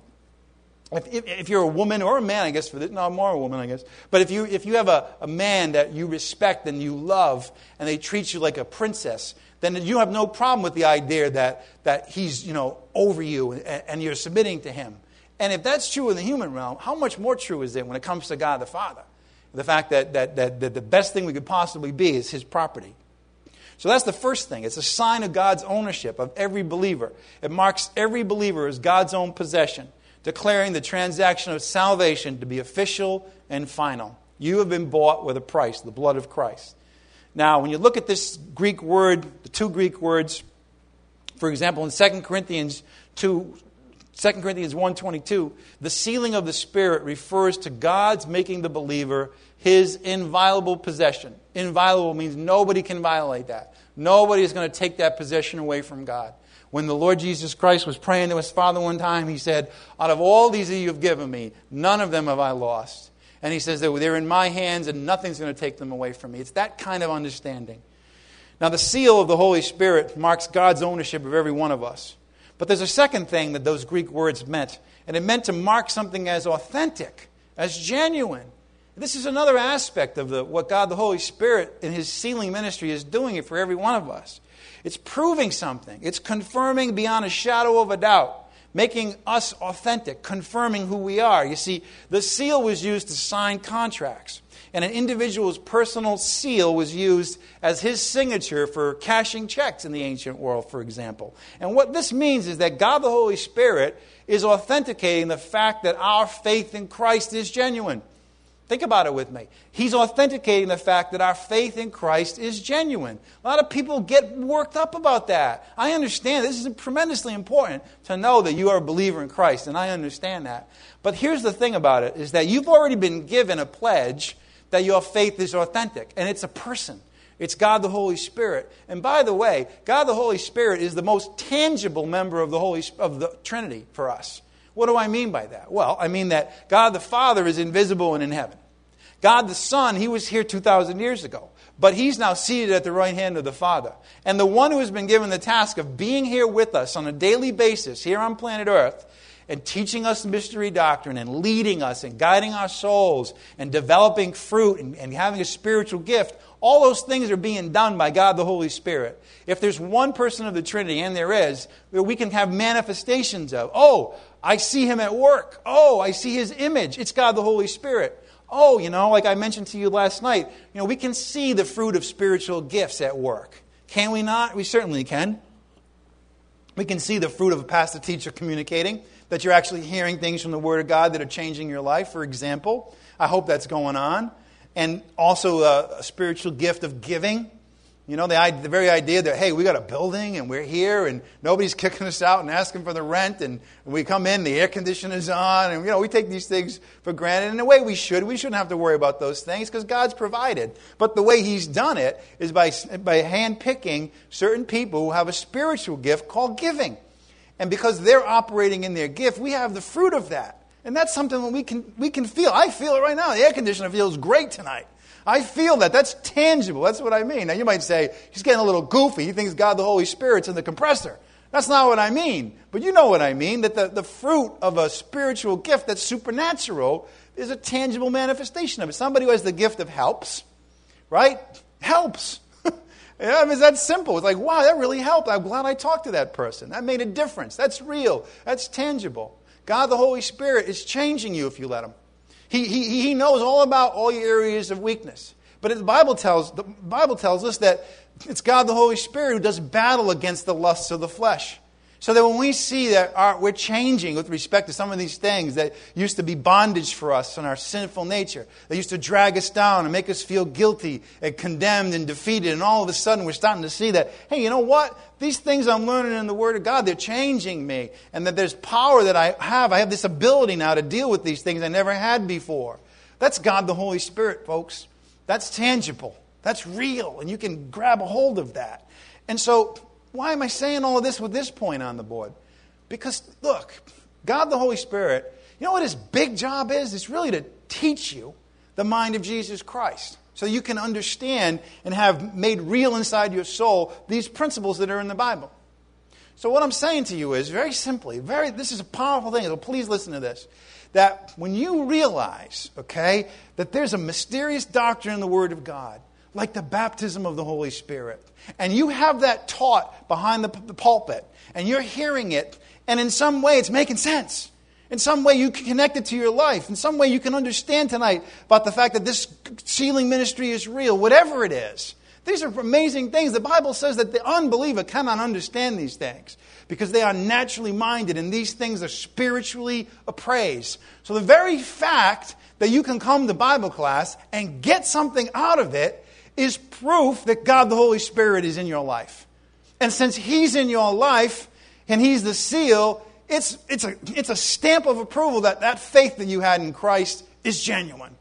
if, if, if you're a woman or a man, I guess, for this, no, more a woman, I guess. But if you, if you have a, a man that you respect and you love and they treat you like a princess, then you have no problem with the idea that, that he's, you know, over you and, and you're submitting to him. And if that's true in the human realm, how much more true is it when it comes to God the Father? The fact that, that, that, that the best thing we could possibly be is His property. So that's the first thing. It's a sign of God's ownership of every believer. It marks every believer as God's own possession, declaring the transaction of salvation to be official and final. You have been bought with a price, the blood of Christ. Now, when you look at this Greek word, the two Greek words, for example, in Second Corinthians two, Second Corinthians one twenty-two, the sealing of the Spirit refers to God's making the believer His inviolable possession. Inviolable means nobody can violate that. Nobody is going to take that possession away from God. When the Lord Jesus Christ was praying to His Father one time, He said, out of all these that you have given me, none of them have I lost. And He says that they're in my hands and nothing's going to take them away from me. It's that kind of understanding. Now, the seal of the Holy Spirit marks God's ownership of every one of us. But there's a second thing that those Greek words meant. And it meant to mark something as authentic, as genuine. This is another aspect of the, what God the Holy Spirit in His sealing ministry is doing it for every one of us. It's proving something. It's confirming beyond a shadow of a doubt. Making us authentic, confirming who we are. You see, the seal was used to sign contracts. And an individual's personal seal was used as his signature for cashing checks in the ancient world, for example. And what this means is that God the Holy Spirit is authenticating the fact that our faith in Christ is genuine. Think about it with me. He's authenticating the fact that our faith in Christ is genuine. A lot of people get worked up about that. I understand. This is tremendously important to know that you are a believer in Christ, and I understand that. But here's the thing about it, is that you've already been given a pledge that your faith is authentic, and it's a person. It's God the Holy Spirit. And by the way, God the Holy Spirit is the most tangible member of the Holy of the Trinity for us. What do I mean by that? Well, I mean that God the Father is invisible and in heaven. God the Son, He was here two thousand years ago. But He's now seated at the right hand of the Father. And the one who has been given the task of being here with us on a daily basis here on planet Earth and teaching us mystery doctrine and leading us and guiding our souls and developing fruit and, and having a spiritual gift, all those things are being done by God the Holy Spirit. If there's one person of the Trinity, and there is, we can have manifestations of, oh, I see Him at work. Oh, I see His image. It's God the Holy Spirit. Oh, you know, like I mentioned to you last night, you know, we can see the fruit of spiritual gifts at work. Can we not? We certainly can. We can see the fruit of a pastor-teacher communicating, that you're actually hearing things from the Word of God that are changing your life, for example. I hope that's going on. And also a, a spiritual gift of giving. You know, the, the very idea that, hey, we got a building and we're here and nobody's kicking us out and asking for the rent, and we come in, the air conditioner's on, and, you know, we take these things for granted. In a way we should. We shouldn't have to worry about those things because God's provided. But the way He's done it is by, by hand-picking certain people who have a spiritual gift called giving. And because they're operating in their gift, we have the fruit of that. And that's something that we can, we can feel. I feel it right now. The air conditioner feels great tonight. I feel that. That's tangible. That's what I mean. Now, you might say, he's getting a little goofy. He thinks God the Holy Spirit's in the compressor. That's not what I mean. But you know what I mean, that the, the fruit of a spiritual gift that's supernatural is a tangible manifestation of it. Somebody who has the gift of helps, right? Helps. Yeah, I mean, it's that simple. It's like, wow, that really helped. I'm glad I talked to that person. That made a difference. That's real. That's tangible. God the Holy Spirit is changing you if you let Him. He, he, he knows all about all your areas of weakness. But the Bible tells the Bible tells us that it's God the Holy Spirit who does battle against the lusts of the flesh. So that when we see that our, we're changing with respect to some of these things that used to be bondage for us in our sinful nature, that used to drag us down and make us feel guilty and condemned and defeated, and all of a sudden we're starting to see that, hey, you know what? These things I'm learning in the Word of God, they're changing me. And that there's power that I have. I have this ability now to deal with these things I never had before. That's God the Holy Spirit, folks. That's tangible. That's real. And you can grab a hold of that. And so, why am I saying all of this with this point on the board? Because, look, God the Holy Spirit, you know what His big job is? It's really to teach you the mind of Jesus Christ. So you can understand and have made real inside your soul these principles that are in the Bible. So what I'm saying to you is, very simply, very this is a powerful thing, so please listen to this. That when you realize, okay, that there's a mysterious doctrine in the Word of God, like the baptism of the Holy Spirit, and you have that taught behind the, the pulpit, and you're hearing it, and in some way it's making sense. In some way you can connect it to your life. In some way you can understand tonight about the fact that this sealing ministry is real, whatever it is. These are amazing things. The Bible says that the unbeliever cannot understand these things because they are naturally minded, and these things are spiritually appraised. So the very fact that you can come to Bible class and get something out of it is proof that God the Holy Spirit is in your life. And since He's in your life and He's the seal, it's it's a it's a stamp of approval that that faith that you had in Christ is genuine.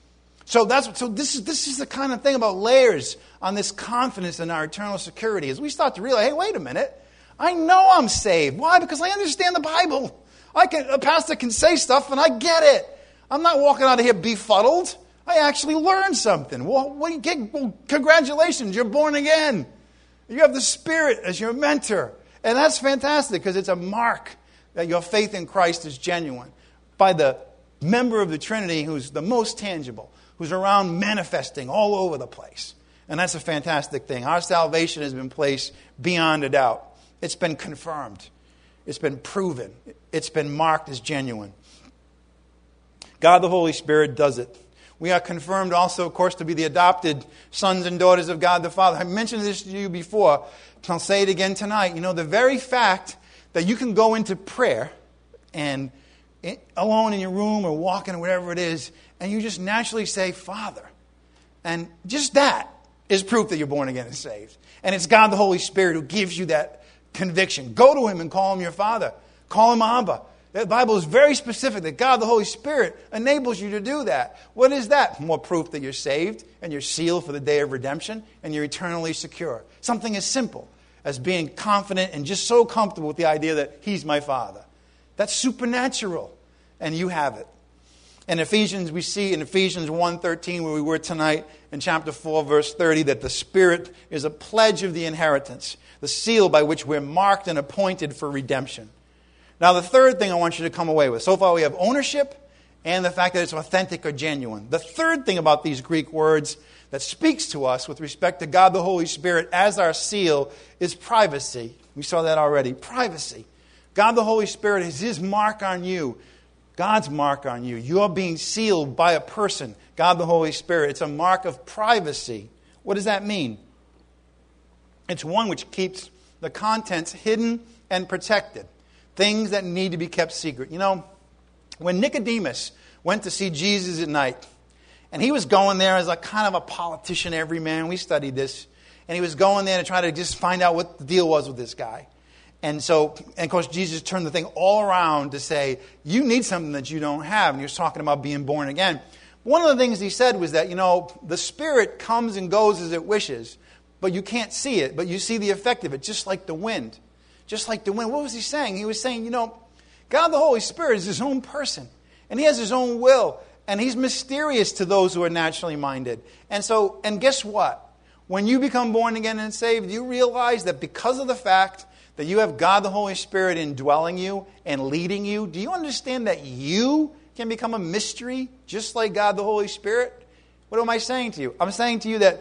So that's so this is this is the kind of thing about layers on this confidence in our eternal security. As we start to realize, hey, wait a minute, I know I'm saved. Why? Because I understand the Bible. I can a pastor can say stuff and I get it. I'm not walking out of here befuddled. I actually learned something. Well, what do you get? Well, congratulations, you're born again. You have the Spirit as your mentor. And that's fantastic because it's a mark that your faith in Christ is genuine by the member of the Trinity who's the most tangible, who's around manifesting all over the place. And that's a fantastic thing. Our salvation has been placed beyond a doubt. It's been confirmed. It's been proven. It's been marked as genuine. God the Holy Spirit does it. We are confirmed also, of course, to be the adopted sons and daughters of God the Father. I mentioned this to you before. I'll say it again tonight. You know, the very fact that you can go into prayer and alone in your room or walking or whatever it is, and you just naturally say, Father. And just that is proof that you're born again and saved. And it's God the Holy Spirit who gives you that conviction. Go to Him and call Him your Father. Call Him Abba. The Bible is very specific that God the Holy Spirit enables you to do that. What is that? More proof that you're saved and you're sealed for the day of redemption and you're eternally secure. Something as simple as being confident and just so comfortable with the idea that He's my Father. That's supernatural, and you have it. In Ephesians, we see in Ephesians one thirteen, where we were tonight, in chapter four, verse thirty, that the Spirit is a pledge of the inheritance, the seal by which we're marked and appointed for redemption. Now, the third thing I want you to come away with. So far, we have ownership and the fact that it's authentic or genuine. The third thing about these Greek words that speaks to us with respect to God the Holy Spirit as our seal is privacy. We saw that already. Privacy. God the Holy Spirit is His mark on you. God's mark on you. You're being sealed by a person. God the Holy Spirit. It's a mark of privacy. What does that mean? It's one which keeps the contents hidden and protected. Things that need to be kept secret. You know, when Nicodemus went to see Jesus at night, and he was going there as a kind of a politician everyman, we studied this, and he was going there to try to just find out what the deal was with this guy. And so, and of course, Jesus turned the thing all around to say, you need something that you don't have. And he was talking about being born again. One of the things he said was that, you know, the Spirit comes and goes as it wishes, but you can't see it, but you see the effect of it, just like the wind. Just like the wind. What was he saying? He was saying, you know, God the Holy Spirit is His own person. And He has His own will. And He's mysterious to those who are naturally minded. And so, and guess what? When you become born again and saved, you realize that because of the fact that you have God the Holy Spirit indwelling you and leading you, do you understand that you can become a mystery just like God the Holy Spirit? What am I saying to you? I'm saying to you that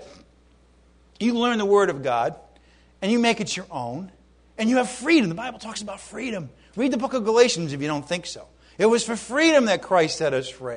you learn the Word of God and you make it your own. And you have freedom. The Bible talks about freedom. Read the book of Galatians if you don't think so. It was for freedom that Christ set us free.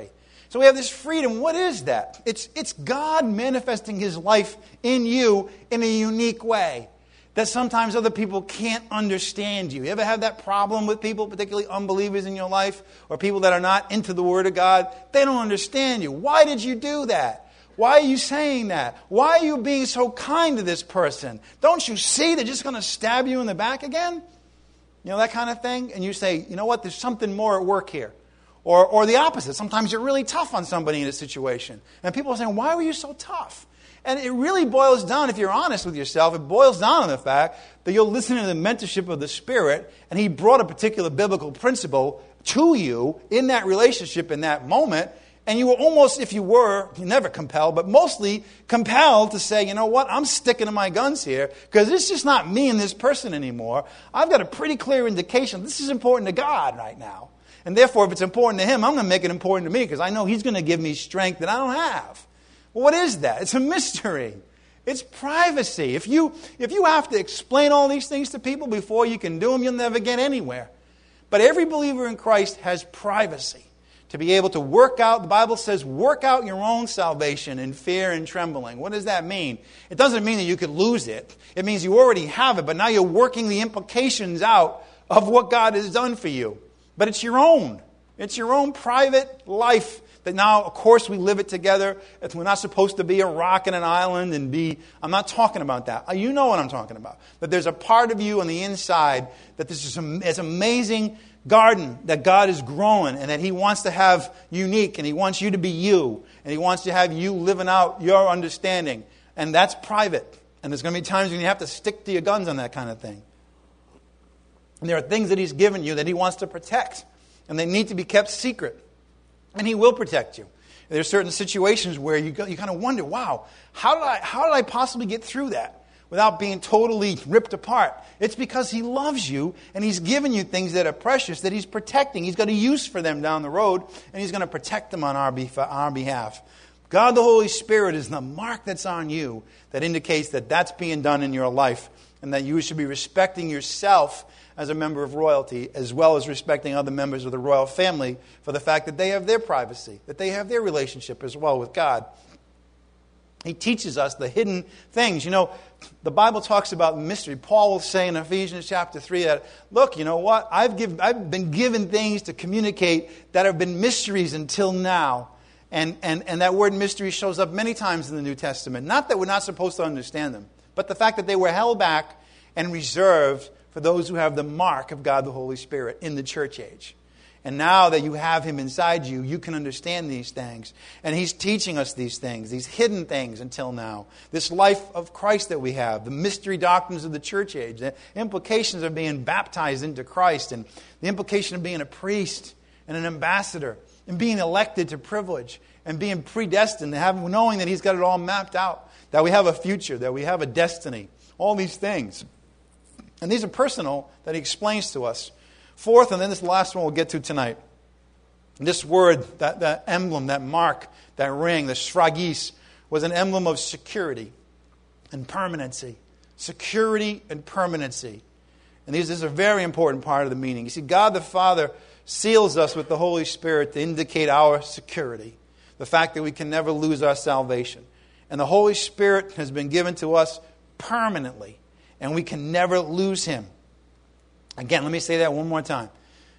So we have this freedom. What is that? It's, it's God manifesting His life in you in a unique way that sometimes other people can't understand you. You ever have that problem with people, particularly unbelievers in your life, or people that are not into the Word of God? They don't understand you. Why did you do that? Why are you saying that? Why are you being so kind to this person? Don't you see they're just going to stab you in the back again? You know, that kind of thing. And you say, you know what, there's something more at work here. Or, or the opposite. Sometimes you're really tough on somebody in a situation. And people are saying, why were you so tough? And it really boils down, if you're honest with yourself, it boils down to the fact that you're listening to the mentorship of the Spirit, and He brought a particular biblical principle to you in that relationship, in that moment, and you were almost, if you were, you never compelled, but mostly compelled to say, you know what, I'm sticking to my guns here, because it's just not me and this person anymore. I've got a pretty clear indication this is important to God right now. And therefore, if it's important to Him, I'm going to make it important to me because I know He's going to give me strength that I don't have. Well, what is that? It's a mystery. It's privacy. If you, if you have to explain all these things to people before you can do them, you'll never get anywhere. But every believer in Christ has privacy to be able to work out. The Bible says, work out your own salvation in fear and trembling. What does that mean? It doesn't mean that you could lose it. It means you already have it, but now you're working the implications out of what God has done for you. But it's your own. It's your own private life that now, of course, we live it together. We're not supposed to be a rock and an island and be... I'm not talking about that. You know what I'm talking about. That there's a part of you on the inside that this is this amazing garden that God is growing and that He wants to have unique, and He wants you to be you, and He wants to have you living out your understanding. And that's private. And there's going to be times when you have to stick to your guns on that kind of thing. And there are things that He's given you that He wants to protect. And they need to be kept secret. And He will protect you. There are certain situations where you go, you kind of wonder, wow, how did I how did I possibly get through that without being totally ripped apart? It's because He loves you and He's given you things that are precious that He's protecting. He's got a use for them down the road, and He's going to protect them on our, bef- our behalf. God the Holy Spirit is the mark that's on you that indicates that that's being done in your life, and that you should be respecting yourself as a member of royalty, as well as respecting other members of the royal family for the fact that they have their privacy, that they have their relationship as well with God. He teaches us the hidden things. You know, the Bible talks about mystery. Paul will say in Ephesians chapter three that, look, you know what? I've, give, I've been given things to communicate that have been mysteries until now. And, and, and that word mystery shows up many times in the New Testament. Not that we're not supposed to understand them, but the fact that they were held back and reserved for those who have the mark of God the Holy Spirit in the church age. And now that you have Him inside you, you can understand these things. And He's teaching us these things, these hidden things until now. This life of Christ that we have, the mystery doctrines of the church age, the implications of being baptized into Christ, and the implication of being a priest and an ambassador, and being elected to privilege, and being predestined, and having, knowing that He's got it all mapped out, that we have a future, that we have a destiny, all these things. And these are personal that He explains to us. Fourth, and then this last one we'll get to tonight. This word, that, that emblem, that mark, that ring, the shragis, was an emblem of security and permanency. Security and permanency. And these, this is a very important part of the meaning. You see, God the Father seals us with the Holy Spirit to indicate our security. The fact that we can never lose our salvation. And the Holy Spirit has been given to us permanently. And we can never lose Him. Again, let me say that one more time.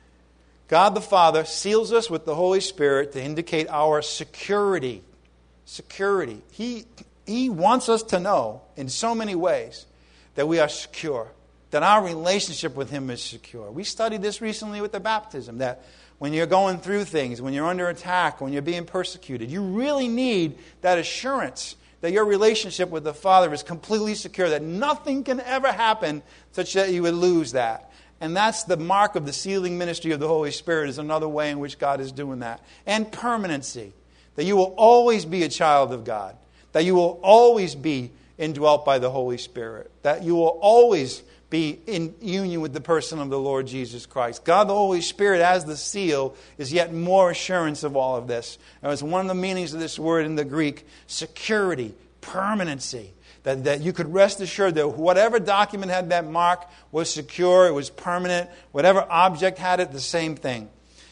God the Father seals us with the Holy Spirit to indicate our security. Security. He, he wants us to know in so many ways that we are secure. That our relationship with Him is secure. We studied this recently with the baptism. That when you're going through things, when you're under attack, when you're being persecuted, you really need that assurance that your relationship with the Father is completely secure, that nothing can ever happen such that you would lose that. And that's the mark of the sealing ministry of the Holy Spirit, is another way in which God is doing that. And permanency, that you will always be a child of God, that you will always be indwelt by the Holy Spirit, that you will always be in union with the person of the Lord Jesus Christ. God the Holy Spirit as the seal is yet more assurance of all of this. And it's one of the meanings of this word in the Greek, security, permanency. That, that you could rest assured that whatever document had that mark was secure, it was permanent. Whatever object had it, the same thing.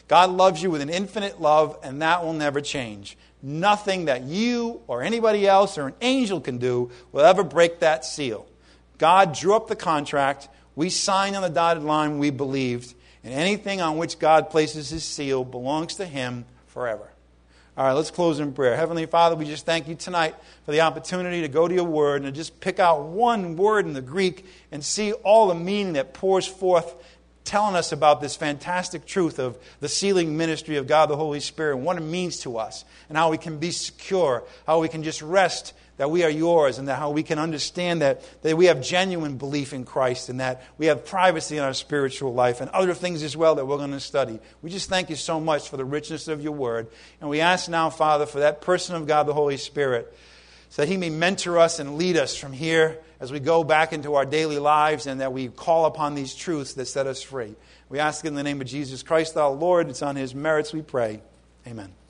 God loves you with an infinite love, and that will never change. Nothing that you or anybody else or an angel can do will ever break that seal. God drew up the contract. We signed on the dotted line. We believed. And anything on which God places His seal belongs to Him forever. All right, let's close in prayer. Heavenly Father, we just thank you tonight for the opportunity to go to your word and to just pick out one word in the Greek and see all the meaning that pours forth, telling us about this fantastic truth of the sealing ministry of God the Holy Spirit and what it means to us and how we can be secure, how we can just rest that we are yours, and that how we can understand that, that we have genuine belief in Christ and that we have privacy in our spiritual life and other things as well that we're going to study. We just thank you so much for the richness of your word. And we ask now, Father, for that person of God, the Holy Spirit, so that He may mentor us and lead us from here as we go back into our daily lives and that we call upon these truths that set us free. We ask in the name of Jesus Christ, our Lord. It's on His merits we pray. Amen.